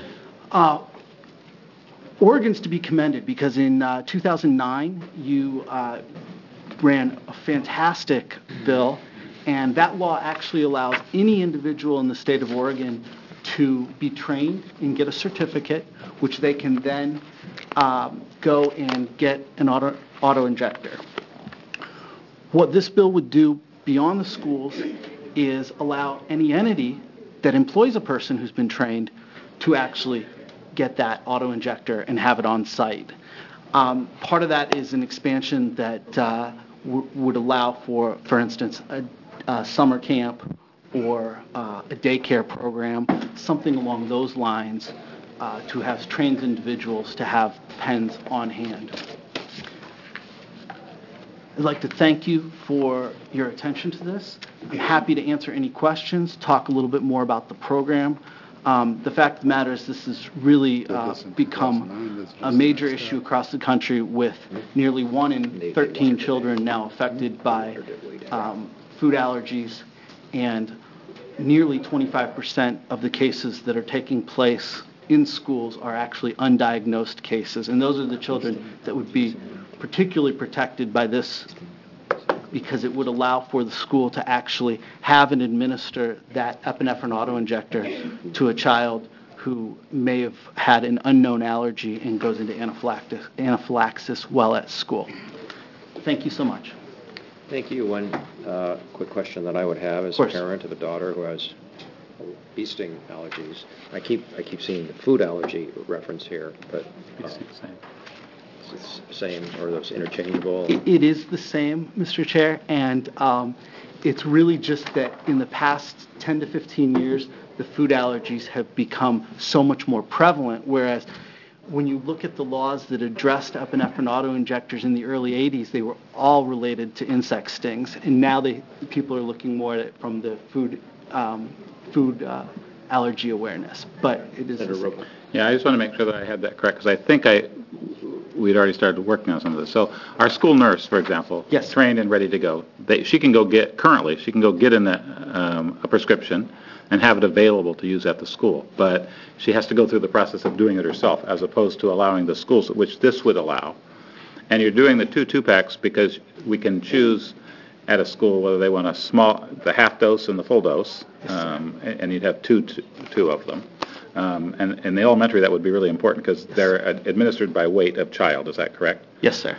Oregon's to be commended because in 2009 you ran a fantastic bill, and that law actually allows any individual in the state of Oregon to be trained and get a certificate, which they can then go and get an auto-injector. What this bill would do beyond the schools is allow any entity that employs a person who's been trained to actually get that auto-injector and have it on site. Part of that is an expansion that would allow for instance, a summer camp or a daycare program, something along those lines, to have trained individuals to have pens on hand. I'd like to thank you for your attention to this. I'm happy to answer any questions, talk a little bit more about the program. The fact of the matter is this has really become a major issue across the country, with nearly 1 in 13 children now affected by food allergies, and nearly 25% of the cases that are taking place in schools are actually undiagnosed cases. And those are the children that would be particularly protected by this, because it would allow for the school to actually have and administer that epinephrine auto-injector to a child who may have had an unknown allergy and goes into anaphylaxis while at school. Thank you so much. Thank you. One quick question that I would have as a parent of a daughter who has bee sting allergies. I keep seeing the food allergy reference here, but it's the same, or those interchangeable? It is the same, Mr. Chair, and it's really just that in the past 10 to 15 years, the food allergies have become so much more prevalent, whereas when you look at the laws that addressed epinephrine auto-injectors in the early 80s, they were all related to insect stings, and now people are looking more at it from the food allergy awareness. But it is the same. Yeah, I just want to make sure that I had that correct, because I think we'd already started working on some of this. So our school nurse, for example, trained and ready to go. She can go get in a prescription and have it available to use at the school. But she has to go through the process of doing it herself, as opposed to allowing the schools, which this would allow. And you're doing the 2-packs because we can choose at a school whether they want the half dose and the full dose, and you'd have two of them. And in the elementary, that would be really important because they're administered by weight of child. Is that correct? Yes, sir.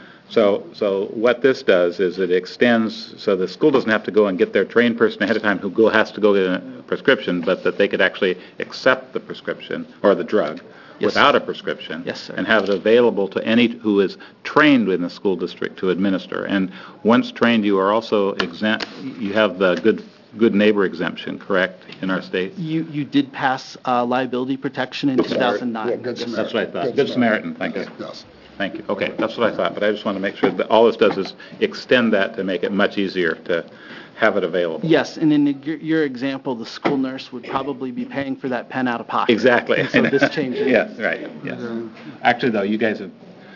So what this does is it extends, so the school doesn't have to go and get their trained person ahead of time who has to go get a prescription, but that they could actually accept the prescription or the drug without a prescription, and have it available to any who is trained in the school district to administer. And once trained, you are also exempt. You have the good neighbor exemption, correct, in our state? You did pass liability protection in 2009. Yeah, Good Samaritan. That's what I thought. Good Samaritan, thank you. Yes. Thank you. Okay, that's what I thought, but I just want to make sure that all this does is extend that to make it much easier to have it available. Yes, and in your example, the school nurse would probably be paying for that pen out of pocket. Exactly. And so this changes. Yes, right, yes. Actually, though, you guys have,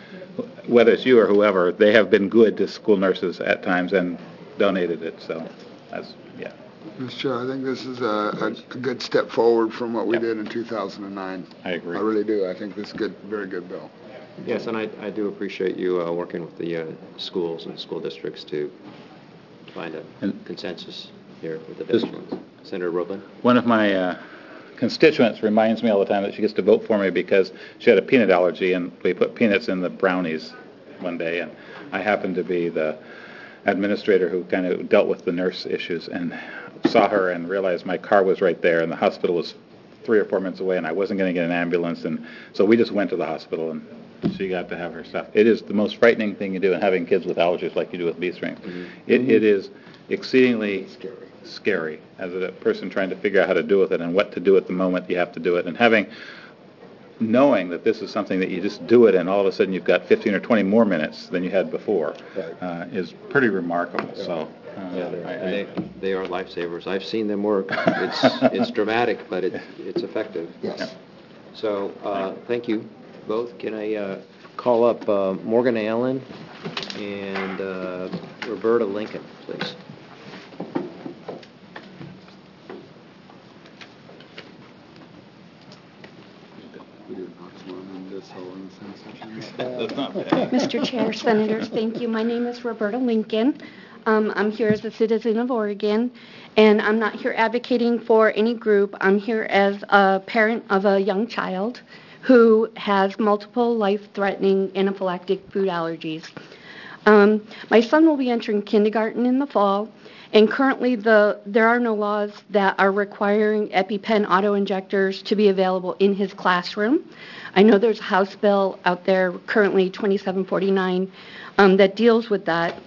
whether it's you or whoever, they have been good to school nurses at times and donated it, so that's, yeah. Mr. Chair, I think this is a good step forward from what we did in 2009. I agree. I really do. I think this is a very good bill. Yes, and I do appreciate you working with the schools and school districts to find a consensus here with the different ones. Senator Roeblen? One of my constituents reminds me all the time that she gets to vote for me because she had a peanut allergy, and we put peanuts in the brownies one day, and I happened to be the administrator who kind of dealt with the nurse issues, and saw her and realized my car was right there, and the hospital was 3 or 4 minutes away, and I wasn't going to get an ambulance, and so we just went to the hospital, and she got to have her stuff. It is the most frightening thing you do, and having kids with allergies like you do with bee stings. It is exceedingly scary as a person trying to figure out how to deal with it and what to do at the moment you have to do it, and knowing that this is something that you just do it and all of a sudden you've got 15 or 20 more minutes than you had before is pretty remarkable. So they are lifesavers. I've seen them work. It's dramatic, but it's effective. Yes. So thank you both. Can I call up Morgan Allen and Roberta Lincoln, please? Mr. Chair, Senators, thank you. My name is Roberta Lincoln. I'm here as a citizen of Oregon, and I'm not here advocating for any group. I'm here as a parent of a young child who has multiple life-threatening anaphylactic food allergies. My son will be entering kindergarten in the fall, and currently there are no laws that are requiring EpiPen auto-injectors to be available in his classroom. I know there's a House bill out there, currently 2749, that deals with that.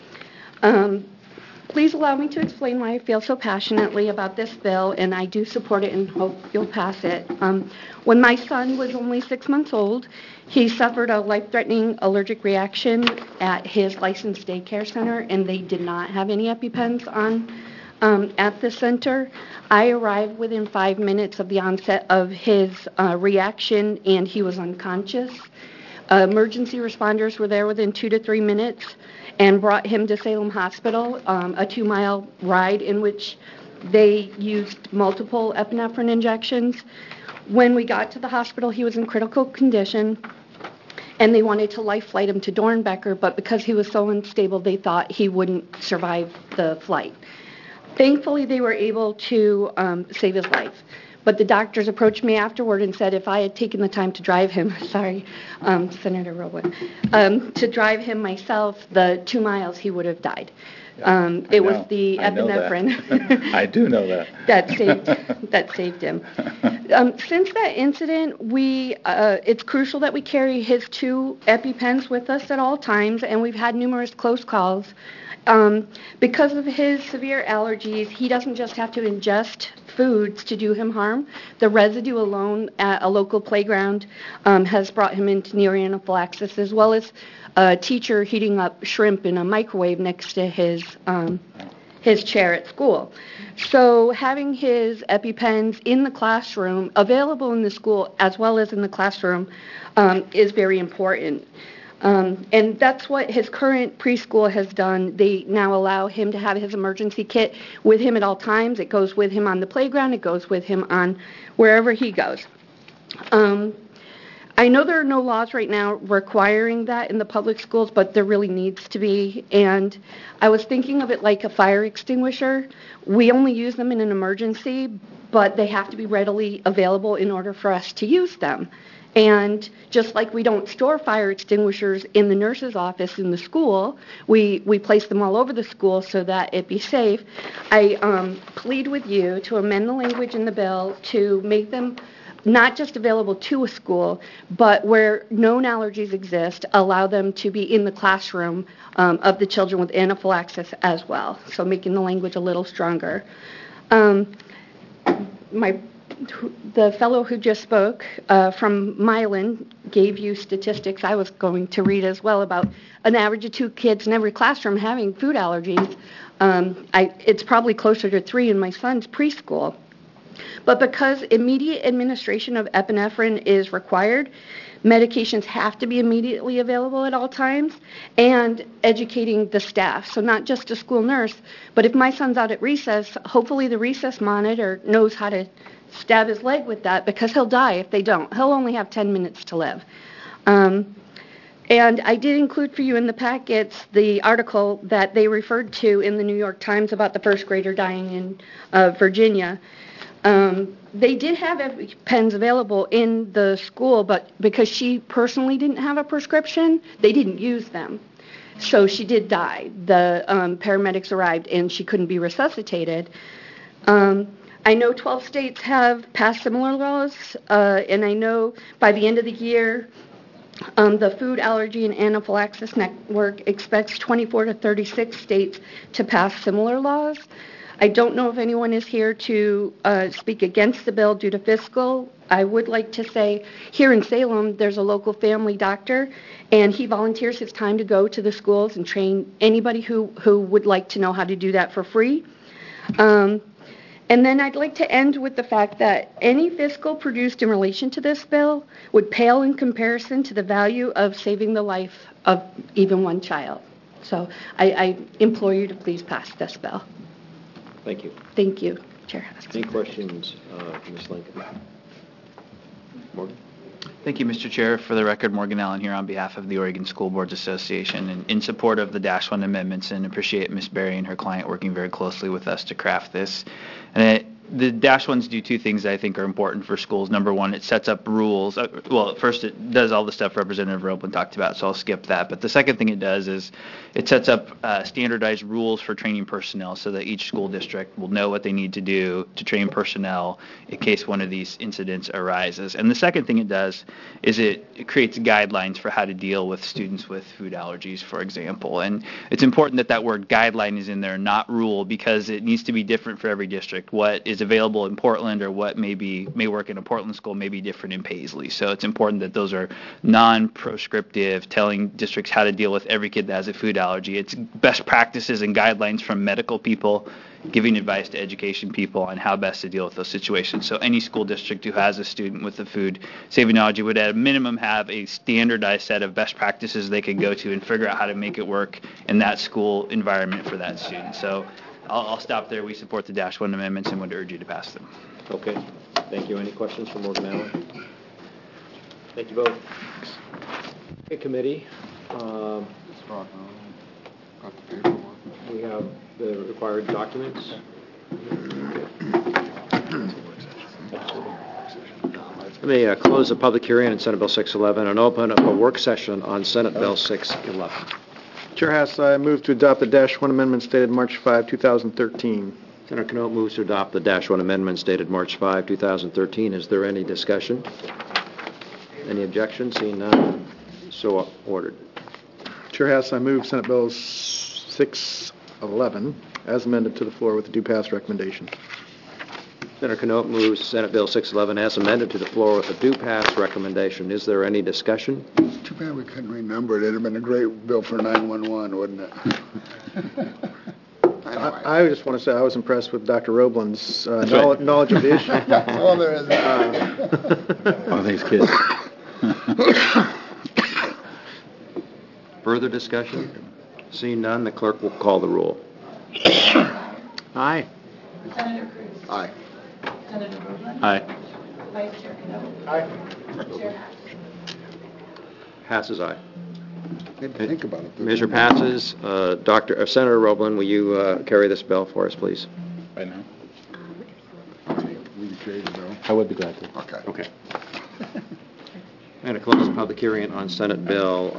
Please allow me to explain why I feel so passionately about this bill, and I do support it and hope you'll pass it. When my son was only 6 months old, he suffered a life-threatening allergic reaction at his licensed daycare center, and they did not have any EpiPens on at the center. I arrived within 5 minutes of the onset of his reaction, and he was unconscious. Emergency responders were there within 2 to 3 minutes and brought him to Salem Hospital, a 2-mile ride in which they used multiple epinephrine injections. When we got to the hospital, he was in critical condition, and they wanted to life flight him to Dornbecker, but because he was so unstable, they thought he wouldn't survive the flight. Thankfully, they were able to save his life. But the doctors approached me afterward and said if I had taken the time to drive him, Senator Rowan, to drive him myself the 2 miles, he would have died. It was the epinephrine. I do know that. that saved him. Since that incident, it's crucial that we carry his 2 EpiPens with us at all times, and we've had numerous close calls. Because of his severe allergies, he doesn't just have to ingest foods to do him harm. The residue alone at a local playground has brought him into near anaphylaxis, as well as a teacher heating up shrimp in a microwave next to his chair at school. So having his EpiPens in the classroom, available in the school as well as in the classroom, is very important. And that's what his current preschool has done. They now allow him to have his emergency kit with him at all times. It goes with him on the playground. It goes with him on wherever he goes. I know there are no laws right now requiring that in the public schools, but there really needs to be. And I was thinking of it like a fire extinguisher. We only use them in an emergency, but they have to be readily available in order for us to use them. And just like we don't store fire extinguishers in the nurse's office in the school, we place them all over the school so that it be safe. I plead with you to amend the language in the bill to make them not just available to a school, but where known allergies exist, allow them to be in the classroom of the children with anaphylaxis as well. So making the language a little stronger. The fellow who just spoke from Milan gave you statistics I was going to read as well about an average of 2 kids in every classroom having food allergies. It's probably closer to 3 in my son's preschool. But because immediate administration of epinephrine is required, medications have to be immediately available at all times, and educating the staff. So not just a school nurse, but if my son's out at recess, hopefully the recess monitor knows how to stab his leg with that, because he'll die if they don't. He'll only have 10 minutes to live. And I did include for you in the packets the article that they referred to in the New York Times about the first grader dying in Virginia. They did have EpiPens available in the school, but because she personally didn't have a prescription, they didn't use them. So she did die. The paramedics arrived and she couldn't be resuscitated. I know 12 states have passed similar laws, and I know by the end of the year, the Food Allergy and Anaphylaxis Network expects 24 to 36 states to pass similar laws. I don't know if anyone is here to speak against the bill due to fiscal. I would like to say here in Salem, there's a local family doctor, and he volunteers his time to go to the schools and train anybody who would like to know how to do that for free. And then I'd like to end with the fact that any fiscal produced in relation to this bill would pale in comparison to the value of saving the life of even one child. So I implore you to please pass this bill. Thank you. Thank you, Chair Haas. Any questions, Ms. Lincoln? Morgan? Thank you, Mr. Chair. For the record, Morgan Allen here on behalf of the Oregon School Boards Association and in support of the Dash 1 amendments, and appreciate Ms. Berry and her client working very closely with us to craft this. And the Dash 1s do two things that I think are important for schools. Number one, it sets up rules. Well, first, it does all the stuff Representative Roblin talked about, so I'll skip that. But the second thing it does is it sets up standardized rules for training personnel so that each school district will know what they need to do to train personnel in case one of these incidents arises. And the second thing it does is it creates guidelines for how to deal with students with food allergies, for example. And it's important that that word guideline is in there, not rule, because it needs to be different for every district. What is available in Portland or what may work in a Portland school may be different in Paisley. So it's important that those are non-proscriptive, telling districts how to deal with every kid that has a food allergy. It's best practices and guidelines from medical people giving advice to education people on how best to deal with those situations. So any school district who has a student with a food saving allergy would at a minimum have a standardized set of best practices they could go to and figure out how to make it work in that school environment for that student. So I'll stop there. We support the Dash 1 amendments and would urge you to pass them. Okay. Thank you. Any questions from Morgan Allen? Thank you both. Okay, committee. We have the required documents. Let me close the public hearing on Senate Bill 611 and open up a work session on Senate Bill 611. Chair Haas, I move to adopt the Dash 1 amendments dated March 5, 2013. Senator Knopp moves to adopt the Dash 1 amendments dated March 5, 2013. Is there any discussion? Any objections? Seeing none, so ordered. Chair Haas, I move Senate Bill 611 as amended to the floor with the due pass recommendation. Senator Knopp moves Senate Bill 611 as amended to the floor with a due pass recommendation. Is there any discussion? It's too bad we couldn't remember it. It would have been a great bill for 911, wouldn't it? I just want to say I was impressed with Dr. Roblin's knowledge of the issue. Well, there is that. Oh, thanks, kids. Further discussion? Seeing none, the clerk will call the roll. Aye. Senator Cruz. Aye. Senator Roblin. Aye. Vice Chair Knopp. Aye. Chair Haas. Passes aye. Need to think about it. Measure passes. Senator Roblin, will you carry this bill for us, please? Right now? Will you carry the bill? I would be glad to. Okay. I'm going to close the public hearing on Senate Bill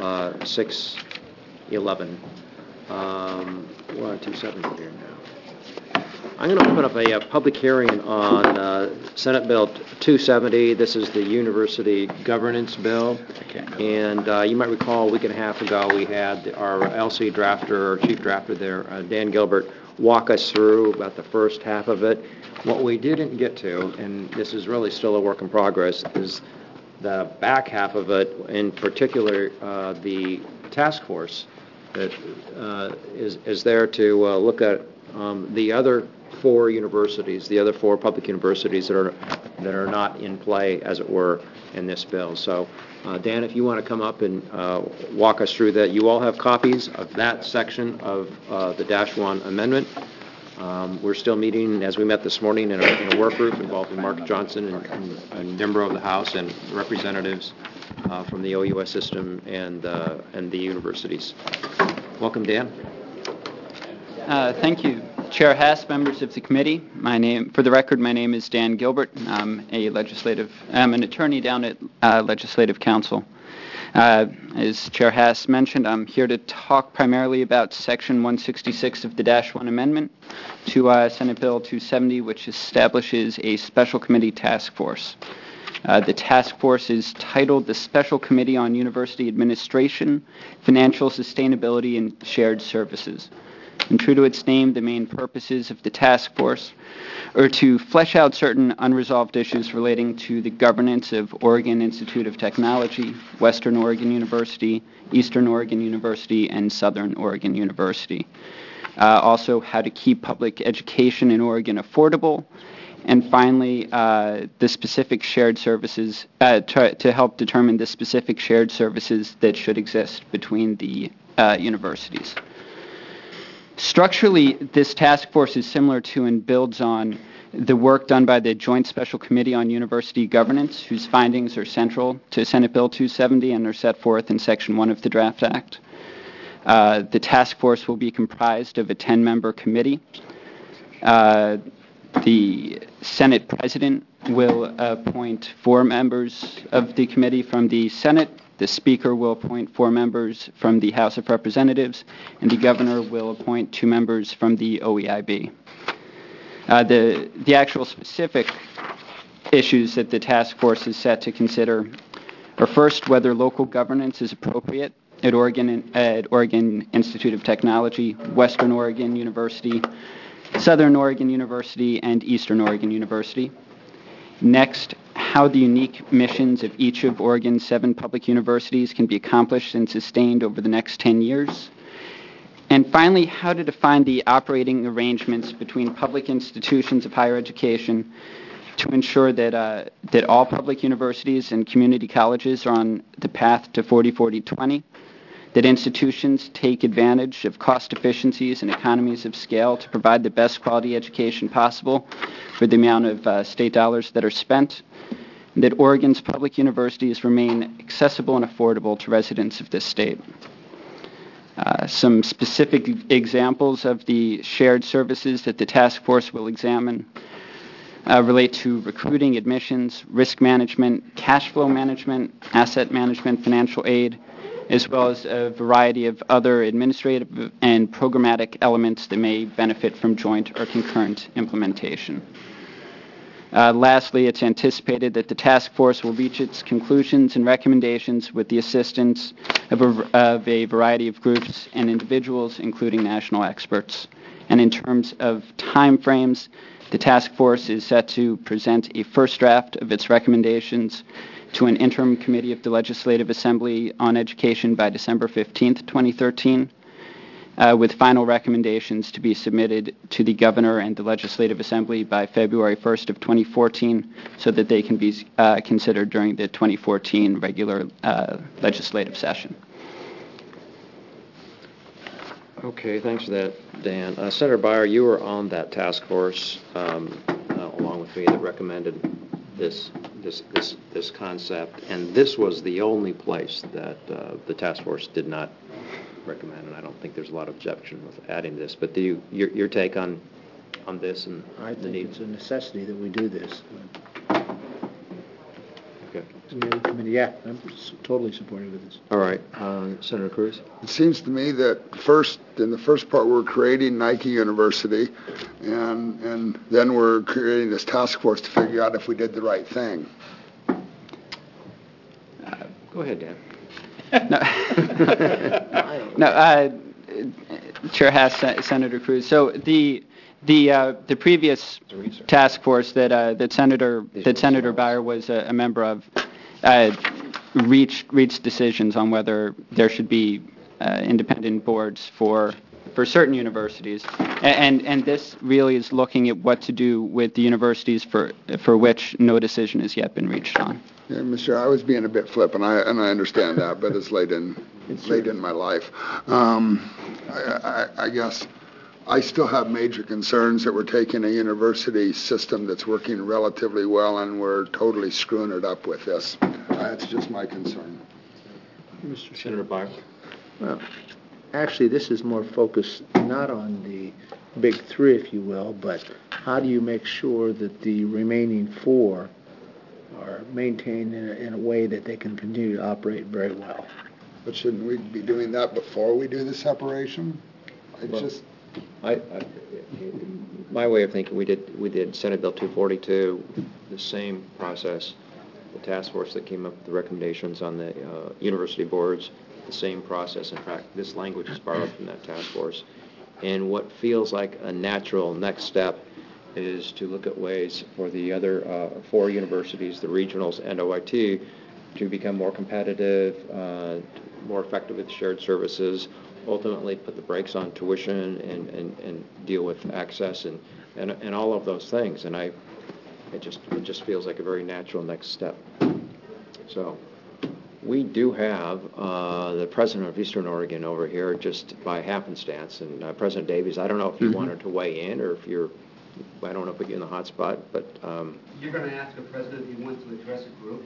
611. We're on 270 here now. I'm going to open up a public hearing on Senate Bill 270. This is the University Governance Bill. And you might recall a week and a half ago we had our LC drafter, or chief drafter there, Dan Gilbert, walk us through about the first half of it. What we didn't get to, and this is really still a work in progress, is the back half of it, in particular the task force that is there to look at the other four universities, the other four public universities that are not in play, as it were, in this bill. So, Dan, if you want to come up and walk us through that. You all have copies of that section of the Dash 1 amendment. We're still meeting, as we met this morning, in a work group involving Mark Johnson and member of the House and representatives from the OUS system and the universities. Welcome, Dan. Thank you, Chair Hess, members of the committee. For the record, my name is Dan Gilbert. I'm an attorney down at Legislative Council. As Chair Haas mentioned, I'm here to talk primarily about Section 166 of the Dash 1 Amendment to Senate Bill 270, which establishes a special committee task force. The task force is titled the Special Committee on University Administration, Financial Sustainability, and Shared Services. And true to its name, the main purposes of the task force are to flesh out certain unresolved issues relating to the governance of Oregon Institute of Technology, Western Oregon University, Eastern Oregon University, and Southern Oregon University. Also, how to keep public education in Oregon affordable. And finally, the specific shared services, to help determine the specific shared services that should exist between the universities. Structurally, this task force is similar to and builds on the work done by the Joint Special Committee on University Governance, whose findings are central to Senate Bill 270 and are set forth in Section 1 of the Draft Act. The task force will be comprised of a 10-member committee. The Senate President will appoint 4 members of the committee from the Senate. The Speaker will appoint 4 members from the House of Representatives, and the Governor will appoint 2 members from the OEIB. The actual specific issues that the task force is set to consider are first, whether local governance is appropriate at Oregon Institute of Technology, Western Oregon University, Southern Oregon University, and Eastern Oregon University. Next, how the unique missions of each of Oregon's 7 public universities can be accomplished and sustained over the next 10 years. And finally, how to define the operating arrangements between public institutions of higher education to ensure that all public universities and community colleges are on the path to 40-40-20, that institutions take advantage of cost efficiencies and economies of scale to provide the best quality education possible for the amount of state dollars that are spent, and that Oregon's public universities remain accessible and affordable to residents of this state. Some specific examples of the shared services that the task force will examine relate to recruiting, admissions, risk management, cash flow management, asset management, financial aid, as well as a variety of other administrative and programmatic elements that may benefit from joint or concurrent implementation. Lastly, it's anticipated that the task force will reach its conclusions and recommendations with the assistance of a variety of groups and individuals, including national experts. And in terms of time frames, the task force is set to present a first draft of its recommendations to an interim committee of the Legislative Assembly on Education by December 15th, 2013, with final recommendations to be submitted to the Governor and the Legislative Assembly by February 1st of 2014 so that they can be considered during the 2014 regular legislative session. Okay, thanks for that, Dan. Senator Byer, you were on that task force along with me that recommended this concept, and this was the only place that the task force did not recommend, and I don't think there's a lot of objection with adding this. But your take on this and I think it's a necessity that we do this. Okay. Yeah, I'm totally supportive of this. All right, Senator Cruz. It seems to me that in the first part, we're creating Nike University, and then we're creating this task force to figure out if we did the right thing. Go ahead, Dan. Chair Haas, Senator Cruz. So the previous task force that Senator Byer was a member of reached decisions on whether there should be independent boards for certain universities, and this really is looking at what to do with the universities for which no decision has yet been reached on. Yeah, Mr. I was being a bit flip, and I understand that, but it's late in my life. I guess I still have major concerns that we're taking a university system that's working relatively well, and we're totally screwing it up with this. That's just my concern. Mr. Senator Byer. Well, actually, this is more focused not on the big 3, if you will, but how do you make sure that the remaining 4 are maintained in a way that they can continue to operate very well. But shouldn't we be doing that before we do the separation? My way of thinking, we did Senate Bill 242, the same process. The task force that came up with the recommendations on the university boards, the same process. In fact, this language is borrowed from that task force. And what feels like a natural next step is to look at ways for the other 4 universities, the regionals and OIT, to become more competitive, more effective with shared services, ultimately put the brakes on tuition and deal with access and all of those things. And it just feels like a very natural next step. So we do have the president of Eastern Oregon over here just by happenstance, and President Davies, I don't know if you wanted to weigh in or if I don't want to put you in the hot spot, but... You're going to ask a president if he wants to address a group?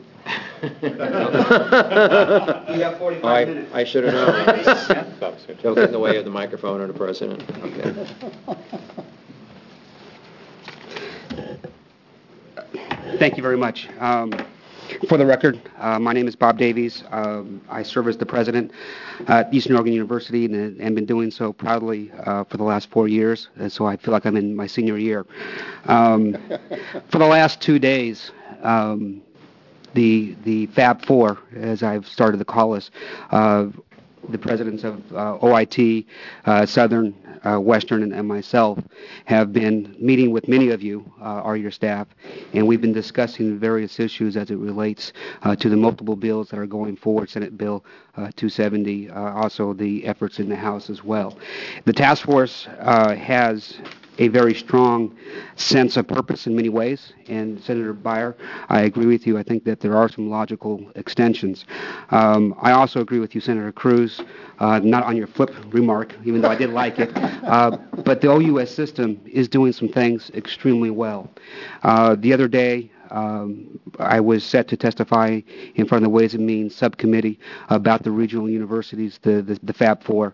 You got 45 minutes. I should have known. Don't get in the way of the microphone or the president. Okay. Thank you very much. For the record, my name is Bob Davies. I serve as the president at Eastern Oregon University and been doing so proudly for the last 4 years, and so I feel like I'm in my senior year. For the last 2 days, the Fab Four, as I've started to call us, the presidents of OIT, Southern, Western, and myself have been meeting with many of you, your staff, and we've been discussing various issues as it relates to the multiple bills that are going forward, Senate Bill 270, also the efforts in the House as well. The task force has a very strong sense of purpose in many ways, and Senator Beyer, I agree with you. I think that there are some logical extensions. I also agree with you, Senator Cruz, not on your flip remark, even though I did like it, but the OUS system is doing some things extremely well. The other day, I was set to testify in front of the Ways and Means Subcommittee about the regional universities, the Fab Four,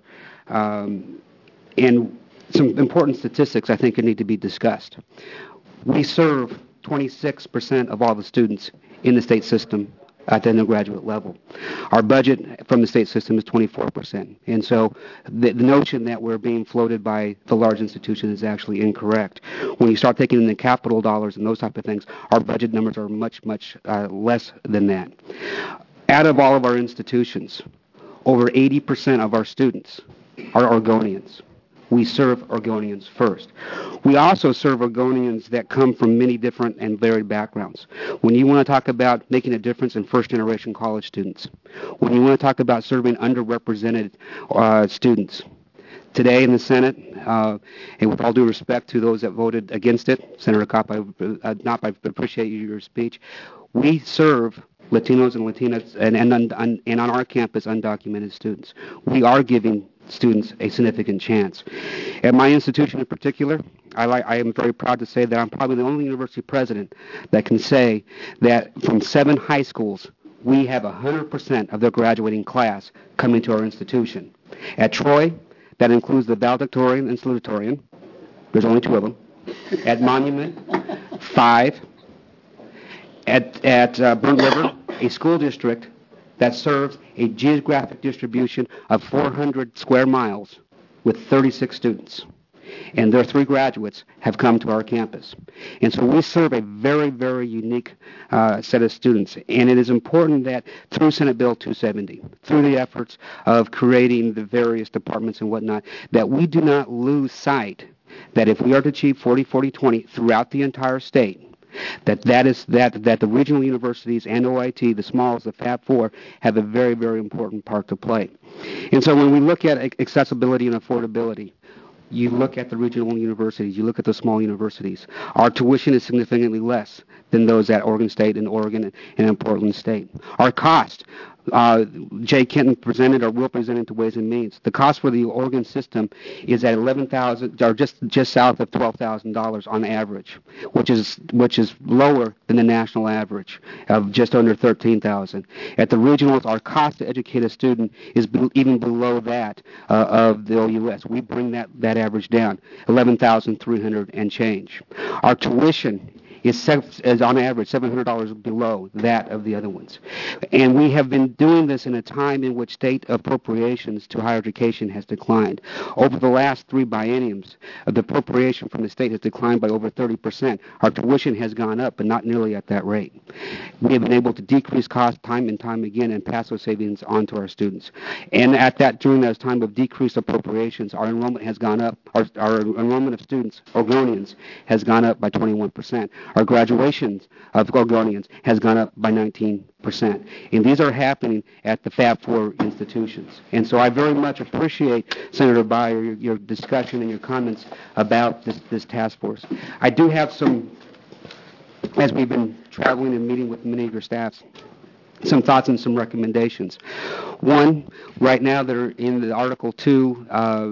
and some important statistics I think need to be discussed. We serve 26% of all the students in the state system at the undergraduate level. Our budget from the state system is 24%. And so the notion that we're being floated by the large institution is actually incorrect. When you start taking in the capital dollars and those type of things, our budget numbers are much, much less than that. Out of all of our institutions, over 80% of our students are Oregonians. We serve Oregonians first. We also serve Oregonians that come from many different and varied backgrounds. When you want to talk about making a difference in first-generation college students, when you want to talk about serving underrepresented students, today in the Senate, and with all due respect to those that voted against it, Senator Kopp, I appreciate your speech, we serve Latinos and Latinas and on our campus undocumented students. We are giving students a significant chance. At my institution in particular, I am very proud to say that I'm probably the only university president that can say that from 7 high schools, we have 100% of their graduating class coming to our institution. At Troy, that includes the valedictorian and salutatorian. There's only 2 of them. At Monument, 5. At Burnt River, a school district that serves a geographic distribution of 400 square miles with 36 students. And their 3 graduates have come to our campus. And so we serve a very, very unique set of students. And it is important that through Senate Bill 270, through the efforts of creating the various departments and whatnot, that we do not lose sight that if we are to achieve 40-40-20 throughout the entire state, that the regional universities and OIT, the smalls, the Fab Four, have a very, very important part to play. And so when we look at accessibility and affordability, you look at the regional universities, you look at the small universities, our tuition is significantly less than those at Oregon State and Oregon and in Portland State. Our cost, Jay Kenton presented or will present it to Ways and Means. The cost for the Oregon system is at $11,000 or just south of $12,000 on average, which is lower than the national average of just under $13,000. At the regionals, our cost to educate a student is even below that of the OUS. We bring that average down, $11,300 and change. Our tuition is on average $700 below that of the other ones. And we have been doing this in a time in which state appropriations to higher education has declined. Over the last 3 bienniums, the appropriation from the state has declined by over 30%. Our tuition has gone up, but not nearly at that rate. We have been able to decrease costs time and time again and pass those savings on to our students. And during that time of decreased appropriations, our enrollment has gone up. Our enrollment of students, Oregonians, has gone up by 21%. Our graduations of Oregonians has gone up by 19%. And these are happening at the Fab 4 institutions. And so I very much appreciate, Senator Byer, your discussion and your comments about this task force. I do have some, as we've been traveling and meeting with many of your staffs, some thoughts and some recommendations. One, right now they're in the Article 2,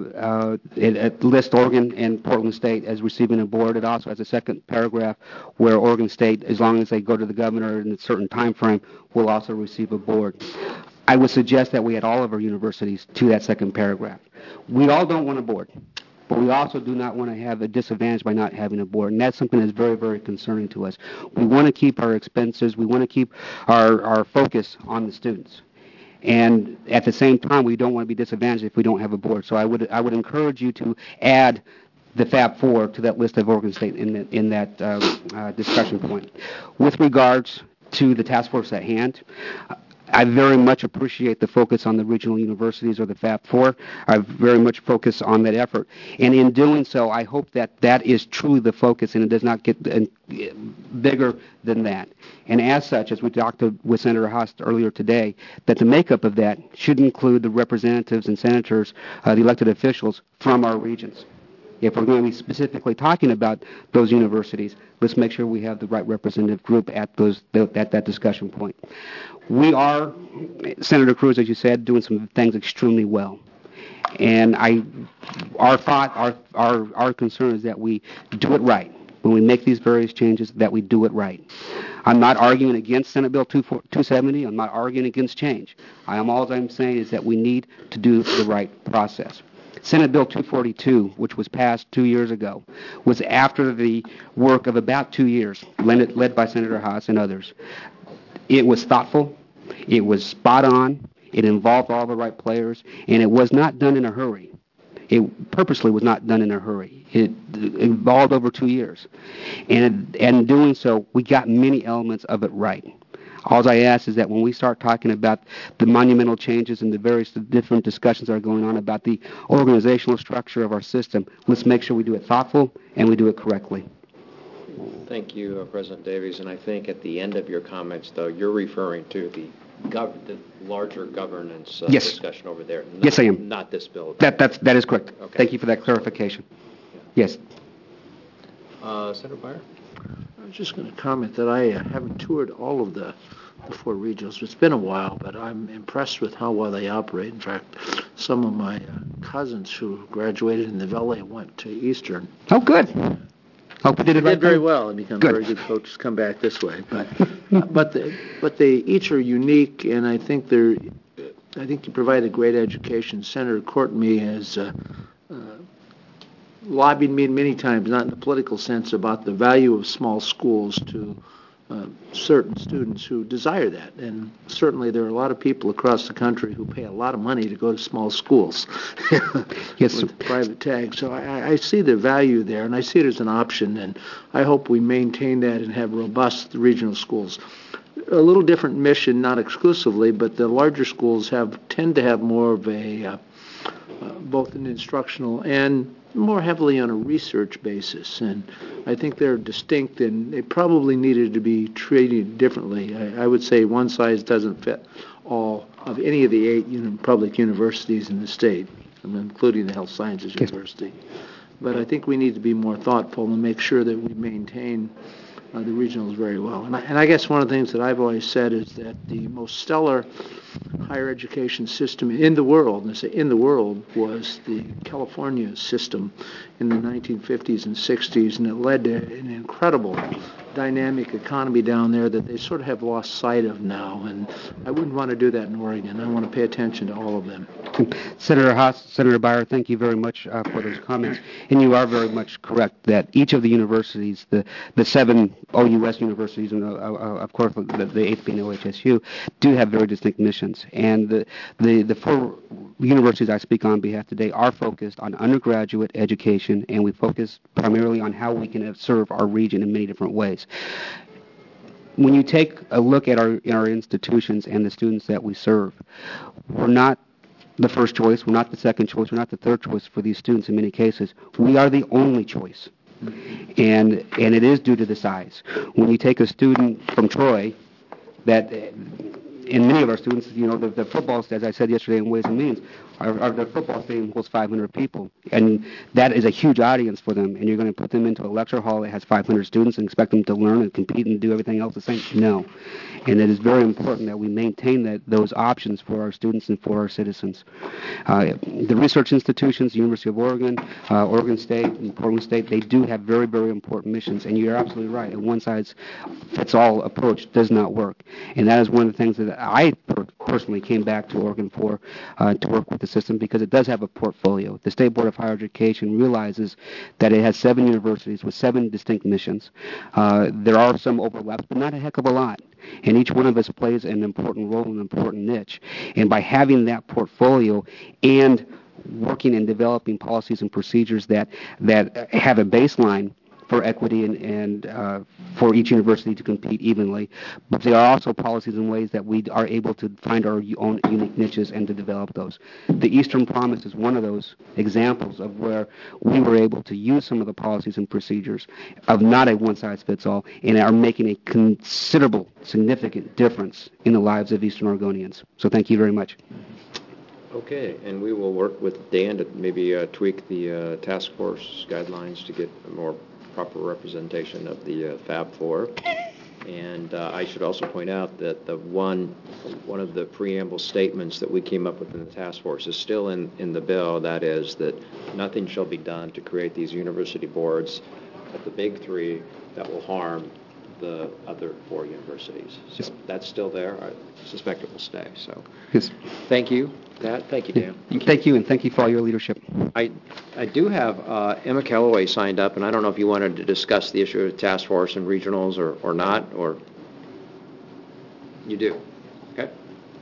it lists Oregon and Portland State as receiving a board. It also has a second paragraph where Oregon State, as long as they go to the governor in a certain time frame, will also receive a board. I would suggest that we add all of our universities to that second paragraph. We all don't want a board, but we also do not want to have a disadvantage by not having a board, and that's something that's very, very concerning to us. We want to keep our expenses, we want to keep our focus on the students. And at the same time, we don't want to be disadvantaged if we don't have a board. So I would encourage you to add the Fab 4 to that list of Oregon State in that discussion point. With regards to the task force at hand, I very much appreciate the focus on the regional universities or the Fab 4. I very much focus on that effort. And in doing so, I hope that that is truly the focus and it does not get bigger than that. And as such, as we talked with Senator Haas earlier today, that the makeup of that should include the representatives and senators, the elected officials from our regions. If we're going to be specifically talking about those universities, let's make sure we have the right representative group at that discussion point. We are, Senator Cruz, as you said, doing some things extremely well. And our concern is that we do it right. When we make these various changes, that we do it right. I'm not arguing against Senate Bill 270. I'm not arguing against change. All I'm saying is that we need to do the right process. Senate Bill 242, which was passed 2 years ago, was after the work of about 2 years, led by Senator Haas and others. It was thoughtful, it was spot on, it involved all the right players, and it was not done in a hurry. It purposely was not done in a hurry. It involved over 2 years. And in doing so, we got many elements of it right. All I ask is that when we start talking about the monumental changes and the various different discussions that are going on about the organizational structure of our system, let's make sure we do it thoughtful and we do it correctly. Thank you, President Davies. And I think at the end of your comments, though, you're referring to the larger governance discussion over there. Yes, I am. Not this bill. That is correct. Okay. Thank you for that clarification. Yes. Senator Byer? I was just going to comment that I haven't toured all of the 4 regionals. It's been a while, but I'm impressed with how well they operate. In fact, some of my cousins who graduated in the Valley went to Eastern. Oh, good. Hope you did it right. Did very well and become very good coaches. Come back this way, but they each are unique, and I think you provide a great education. Senator Courtney has lobbied me many times, not in the political sense, about the value of small schools to certain students who desire that. And certainly there are a lot of people across the country who pay a lot of money to go to small schools with private tags. So I see the value there, and I see it as an option, and I hope we maintain that and have robust regional schools. A little different mission, not exclusively, but the larger schools tend to have more of a both an instructional and more heavily on a research basis, and I think they're distinct, and they probably needed to be treated differently. I would say one size doesn't fit all of any of the 8 public universities in the state, including the Health Sciences University. But I think we need to be more thoughtful and make sure that we maintain the regionals very well. And I guess one of the things that I've always said is that the most stellar higher education system in the world, and I say in the world, was the California system in the 1950s and 60s, and it led to an incredible dynamic economy down there that they sort of have lost sight of now, and I wouldn't want to do that in Oregon. I want to pay attention to all of them. Senator Haas, Senator Byer, thank you very much for those comments. And you are very much correct that each of the universities, the 7 OUS universities, and of course the 8th being OHSU, do have very distinct missions. And the 4 universities I speak on behalf today are focused on undergraduate education, and we focus primarily on how we can serve our region in many different ways. When you take a look at our institutions and the students that we serve, we're not the first choice, we're not the second choice, we're not the third choice for these students in many cases. We are the only choice. And it is due to the size. When you take a student from Troy, that in many of our students, the football, as I said yesterday in Ways and Means, the football stadium holds 500 people, and that is a huge audience for them. And you're going to put them into a lecture hall that has 500 students and expect them to learn and compete and do everything else the same? No. And it is very important that we maintain those options for our students and for our citizens. The research institutions, the University of Oregon, Oregon State, and Portland State, they do have very, very important missions. And you're absolutely right. A one-size-fits-all approach does not work. And that is one of the things that I personally came back to Oregon for, to work with the system, because it does have a portfolio. The State Board of Higher Education realizes that it has 7 universities with 7 distinct missions. There are some overlaps, but not a heck of a lot. And each one of us plays an important role, an important niche. And by having that portfolio and working and developing policies and procedures that have a baseline for equity and for each university to compete evenly, but there are also policies and ways that we are able to find our own unique niches and to develop those. The Eastern Promise is one of those examples of where we were able to use some of the policies and procedures of not a one-size-fits-all and are making a considerable, significant difference in the lives of Eastern Oregonians. So thank you very much. Okay, and we will work with Dan to maybe tweak the task force guidelines to get a more proper representation of the Fab Four. And I should also point out that one of the preamble statements that we came up with in the task force is still in the bill. That is that nothing shall be done to create these university boards at the big 3 that will harm the other 4 universities. So that's still there. I suspect it will stay. So yes. Thank you. Thank you, Dan. Thank you, and thank you for all your leadership. I do have Emma Calloway signed up, and I don't know if you wanted to discuss the issue of task force and regionals or not, or you do. Okay.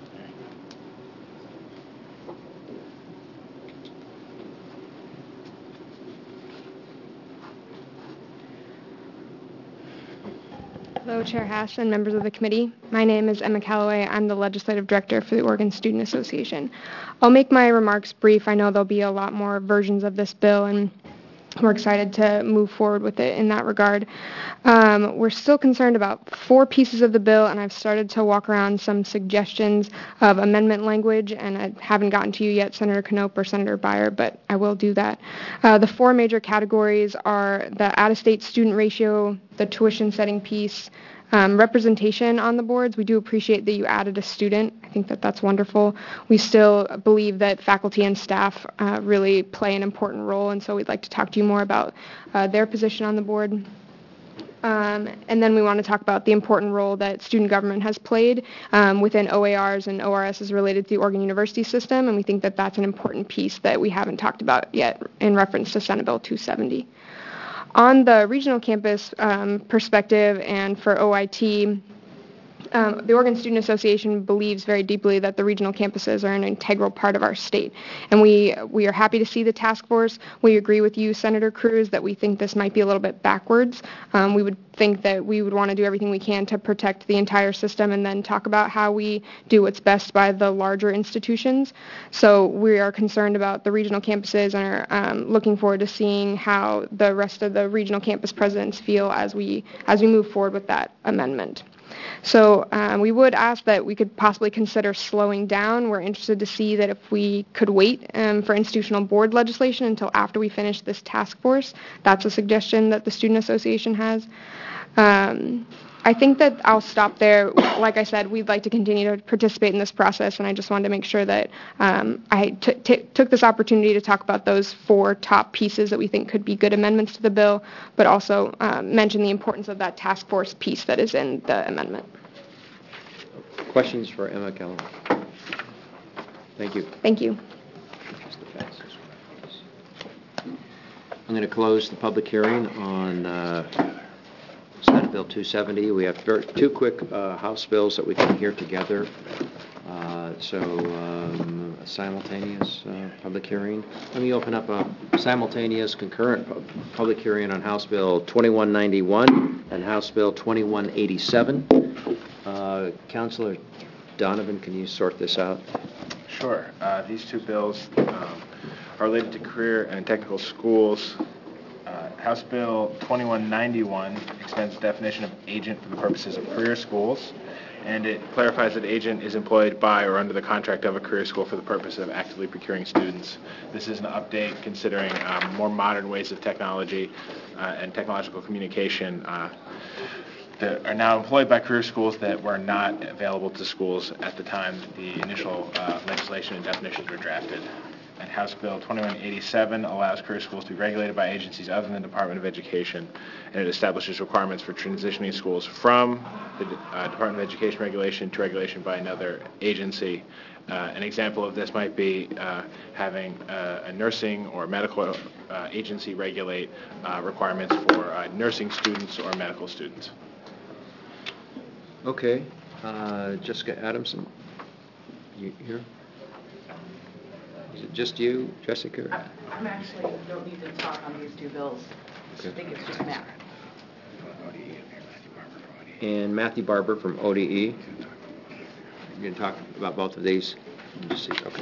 Hello, Chair Haas and members of the committee. My name is Emma Calloway. I'm the Legislative Director for the Oregon Student Association. I'll make my remarks brief. I know there'll be a lot more versions of this bill, and we're excited to move forward with it in that regard. We're still concerned about 4 pieces of the bill, and I've started to walk around some suggestions of amendment language, and I haven't gotten to you yet, Senator Knopp or Senator Byer, but I will do that. The 4 major categories are the out-of-state student ratio, the tuition setting piece, representation on the boards. We do appreciate that you added a student. I think that that's wonderful. We still believe that faculty and staff really play an important role, and so we'd like to talk to you more about their position on the board. And then we want to talk about the important role that student government has played within OARs and ORSs related to the Oregon University system, and we think that that's an important piece that we haven't talked about yet in reference to Senate Bill 270. On the regional campus perspective and for OIT, the Oregon Student Association believes very deeply that the regional campuses are an integral part of our state. And we are happy to see the task force. We agree with you, Senator Cruz, that we think this might be a little bit backwards. We would think that we would want to do everything we can to protect the entire system and then talk about how we do what's best by the larger institutions. So we are concerned about the regional campuses and are looking forward to seeing how the rest of the regional campus presidents feel as we move forward with that amendment. So we would ask that we could possibly consider slowing down. We're interested to see that if we could wait for institutional board legislation until after we finish this task force. That's a suggestion that the Student Association has. I think that I'll stop there. Like I said, we'd like to continue to participate in this process, and I just wanted to make sure that I took this opportunity to talk about those 4 top pieces that we think could be good amendments to the bill, but also mention the importance of that task force piece that is in the amendment. Questions for Emma Callaway? Thank you. Thank you. I'm going to close the public hearing on Senate Bill 270. We have 2 quick House bills that we can hear together. A simultaneous public hearing. Let me open up a simultaneous concurrent public hearing on House Bill 2191 and House Bill 2187. Councilor Donovan, can you sort this out? Sure. These 2 bills are related to career and technical schools. House Bill 2191 extends the definition of agent for the purposes of career schools, and it clarifies that agent is employed by or under the contract of a career school for the purpose of actively procuring students. This is an update considering more modern ways of technology and technological communication that are now employed by career schools that were not available to schools at the time the initial legislation and definitions were drafted. And House Bill 2187 allows career schools to be regulated by agencies other than the Department of Education, and it establishes requirements for transitioning schools from the Department of Education regulation to regulation by another agency. An example of this might be having a nursing or medical agency regulate requirements for nursing students or medical students. Okay. Jessica Adamson, you here? Is it just you, Jessica? I'm actually don't need to talk on these 2 bills. Okay. I think it's just Matt. And Matthew Barber from ODE. You're going to talk about both of these? Just see. Okay.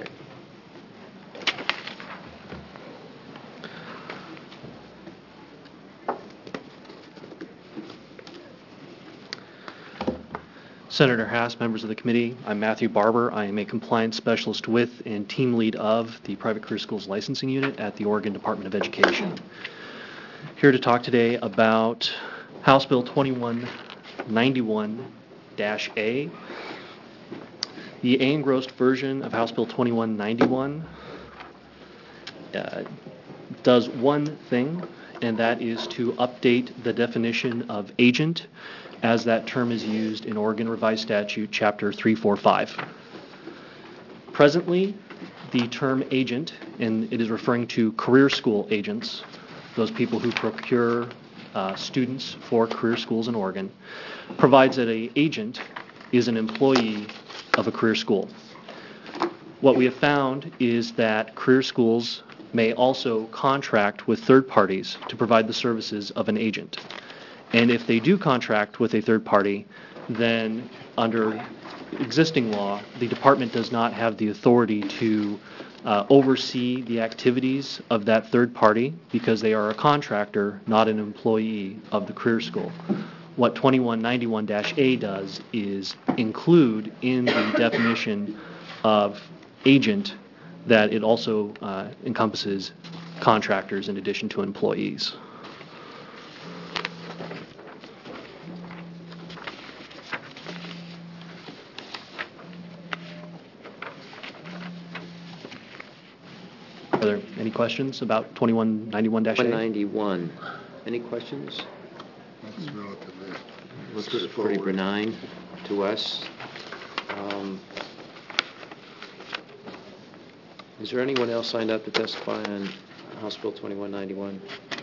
Senator Haas, members of the committee, I'm Matthew Barber. I am a compliance specialist with and team lead of the Private Career Schools Licensing Unit at the Oregon Department of Education. Here to talk today about House Bill 2191-A. The A engrossed version of House Bill 2191 does one thing, and that is to update the definition of agent as that term is used in Oregon Revised Statute, Chapter 345. Presently, the term agent, and it is referring to career school agents, those people who procure students for career schools in Oregon, provides that an agent is an employee of a career school. What we have found is that career schools may also contract with third parties to provide the services of an agent. And if they do contract with a third party, then under existing law, the department does not have the authority to oversee the activities of that third party because they are a contractor, not an employee of the career school. What 2191-A does is include in the definition of agent that it also encompasses contractors in addition to employees. Are there any questions about 2191-A? 191. Any questions? That's relatively Looks pretty benign to us. Is there anyone else signed up to testify on House Bill 2191?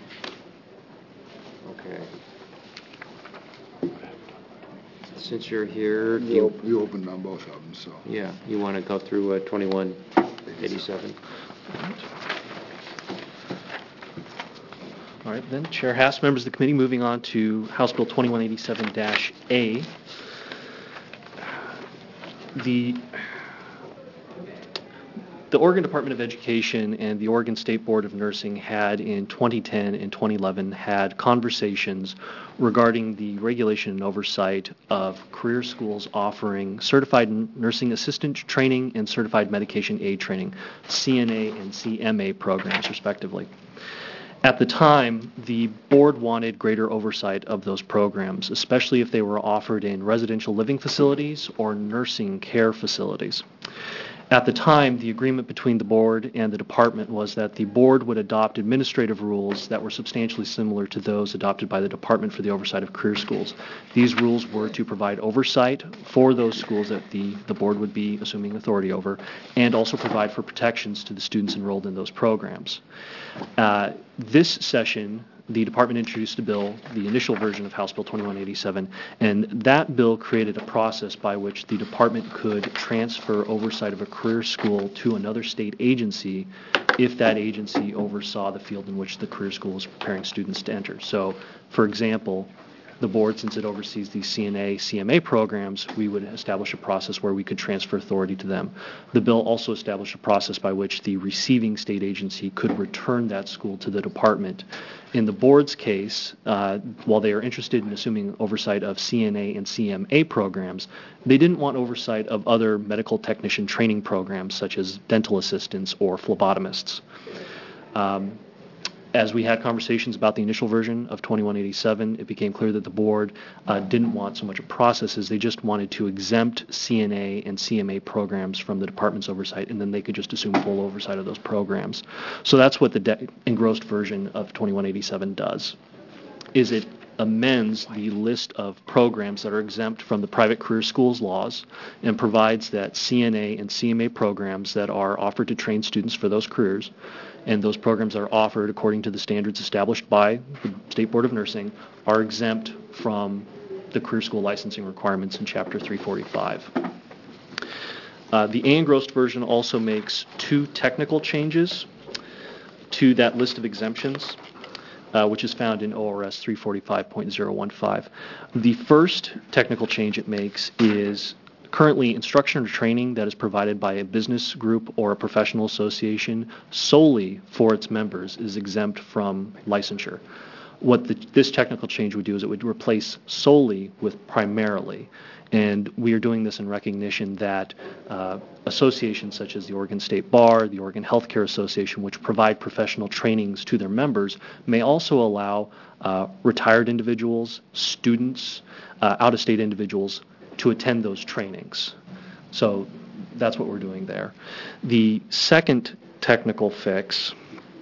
Okay. Since you're here, You opened on both of them, so. yeah, you want to go through 2187? All right, then, Chair Haas, members of the committee, moving on to House Bill 2187-A. The Oregon Department of Education and the Oregon State Board of Nursing had in 2010 and 2011 had conversations regarding the regulation and oversight of career schools offering certified nursing assistant training and certified medication aid training, CNA and CMA programs, respectively. At the time, the board wanted greater oversight of those programs, especially if they were offered in residential living facilities or nursing care facilities. At the time, the agreement between the board and the department was that the board would adopt administrative rules that were substantially similar to those adopted by the Department for the Oversight of Career Schools. These rules were to provide oversight for those schools that the board would be assuming authority over, and also provide for protections to the students enrolled in those programs. This session, the department introduced a bill, the initial version of House Bill 2187, and that bill created a process by which the department could transfer oversight of a career school to another state agency if that agency oversaw the field in which the career school was preparing students to enter. So, for example, the board, since it oversees these CNA, CMA programs, we would establish a process where we could transfer authority to them. The bill also established a process by which the receiving state agency could return that school to the department. In the board's case, while they are interested in assuming oversight of CNA and CMA programs, they didn't want oversight of other medical technician training programs such as dental assistants or phlebotomists. As we had conversations about the initial version of 2187, it became clear that the board didn't want so much a process as they just wanted to exempt CNA and CMA programs from the department's oversight, and then they could just assume full oversight of those programs. So that's what the engrossed version of 2187 does, is it amends the list of programs that are exempt from the private career schools laws and provides that CNA and CMA programs that are offered to train students for those careers, and those programs are offered according to the standards established by the State Board of Nursing, are exempt from the career school licensing requirements in Chapter 345. The engrossed version also makes two technical changes to that list of exemptions, which is found in ORS 345.015. The first technical change it makes is currently instruction or training that is provided by a business group or a professional association solely for its members is exempt from licensure. What this technical change would do is it would replace solely with primarily. And we are doing this in recognition that associations such as the Oregon State Bar, the Oregon Healthcare Association, which provide professional trainings to their members, may also allow retired individuals, students, out-of-state individuals to attend those trainings. So that's what we're doing there. The second technical fix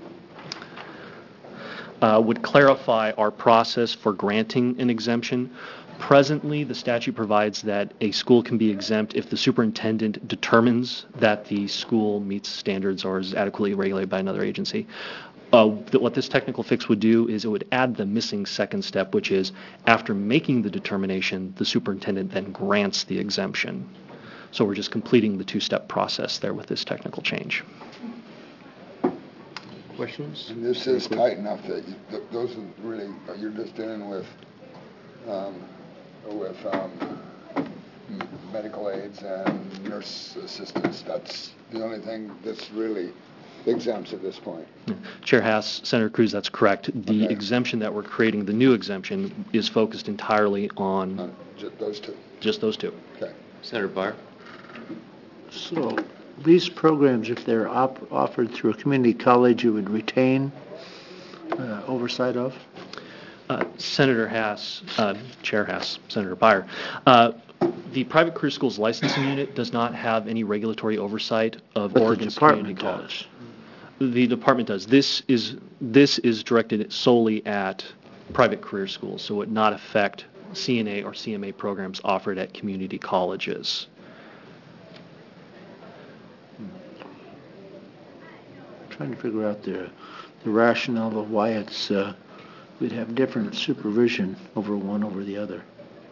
would clarify our process for granting an exemption. Presently, the statute provides that a school can be exempt if the superintendent determines that the school meets standards or is adequately regulated by another agency. What this technical fix would do is it would add the missing second step, which is after making the determination, the superintendent then grants the exemption. So we're just completing the two-step process there with this technical change. Questions? And this is tight enough that those are really, you're just dealing with medical aides and nurse assistants. That's the only thing that's really exempts at this point. Chair Haas, Senator Cruz, that's correct. The exemption that we're creating, the new exemption, is focused entirely on those two. Just those two. Okay. Senator Byer? So these programs, if they're offered through a community college, you would retain oversight of? Senator Haas, Chair Haas, Senator Byer, the private career schools licensing unit does not have any regulatory oversight of Oregon's community college. The department does. This is directed solely at private career schools, so it would not affect CNA or CMA programs offered at community colleges. I'm trying to figure out the rationale of why it's we'd have different supervision over one over the other.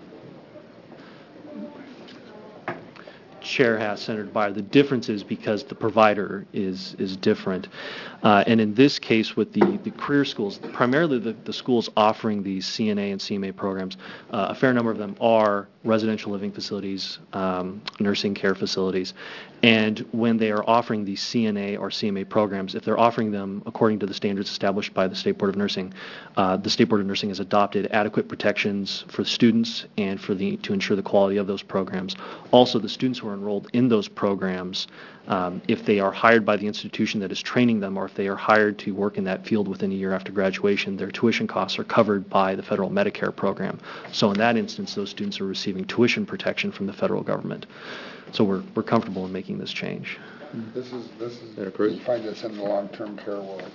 Chair Haas, Senator Byer, the difference is because the provider is different. And in this case with the career schools, primarily the schools offering these CNA and CMA programs, a fair number of them are residential living facilities, nursing care facilities. And when they are offering these CNA or CMA programs, if they're offering them according to the standards established by the State Board of Nursing, the State Board of Nursing has adopted adequate protections for students and to ensure the quality of those programs. Also, the students who are enrolled in those programs, if they are hired by the institution that is training them, or if they are hired to work in that field within a year after graduation, their tuition costs are covered by the federal Medicare program. So in that instance, those students are receiving tuition protection from the federal government. So we're comfortable in making this change. This is, you find this in the long-term care world.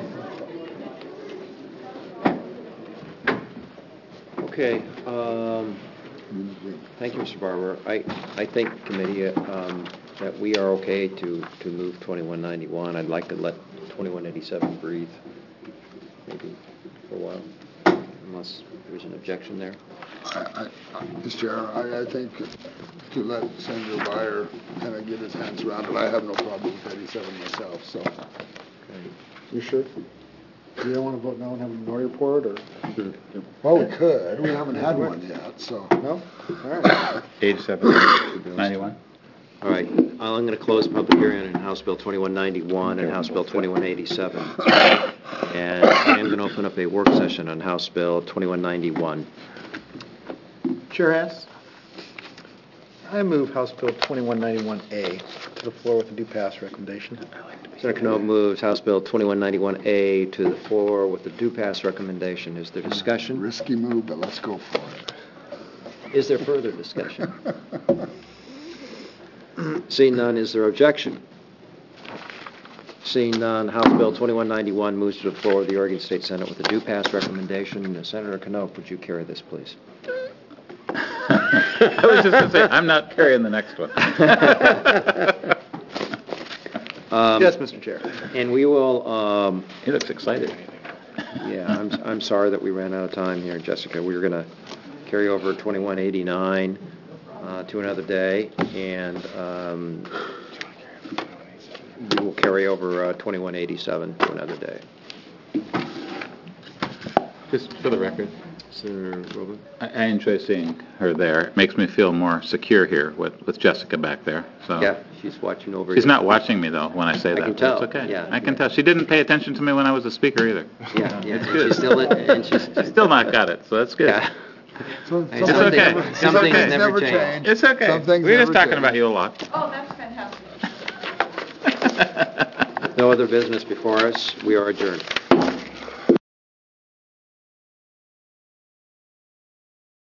Okay, thank you, Mr. Barber. I think, committee, that we are okay to move 2191. I'd like to let 2187 breathe, maybe for a while, unless there's an objection there. Mr. Chair, I think to let Senator Beyer kind of get his hands around it, I have no problem with 87 myself, so. Okay. You sure? You don't want to vote no and have a minority report, or? Sure. Well, we could. We haven't had one yet, so. No? All right. 87, 91. All right, I'm going to close public hearing on House Bill 2191 and House Bill 2187. And I'm going to open up a work session on House Bill 2191. Chair Hess, I move House Bill 2191A to the floor with a due pass recommendation. Senator Cano moves House Bill 2191A to the floor with the due pass recommendation. Is there discussion? Risky move, but let's go for it. Is there further discussion? Seeing none, is there objection? Seeing none, House Bill 2191 moves to the floor of the Oregon State Senate with a due pass recommendation. Senator Cano, would you carry this, please? I was just going to say, I'm not carrying the next one. Yes, Mr. Chair. And we will... He looks excited. Yeah, I'm sorry that we ran out of time here, Jessica. We were going to carry over 2189 to another day, and we will carry over 2187 to another day. Just for the record, Senator Robin? I enjoy seeing her there. It makes me feel more secure here with Jessica back there. So Yeah, she's watching over she's you. not watching me, though, when I say that. can tell, It's okay. yeah. I can tell. She didn't pay attention to me when I was a speaker either. Yeah, It's and good. she's still... And she's Still not got it, so that's good. Yeah. It's okay. Some things never change. It's okay. Some things We're just never talking change. about you a lot. Oh, that's fantastic. No other business before us. We are adjourned.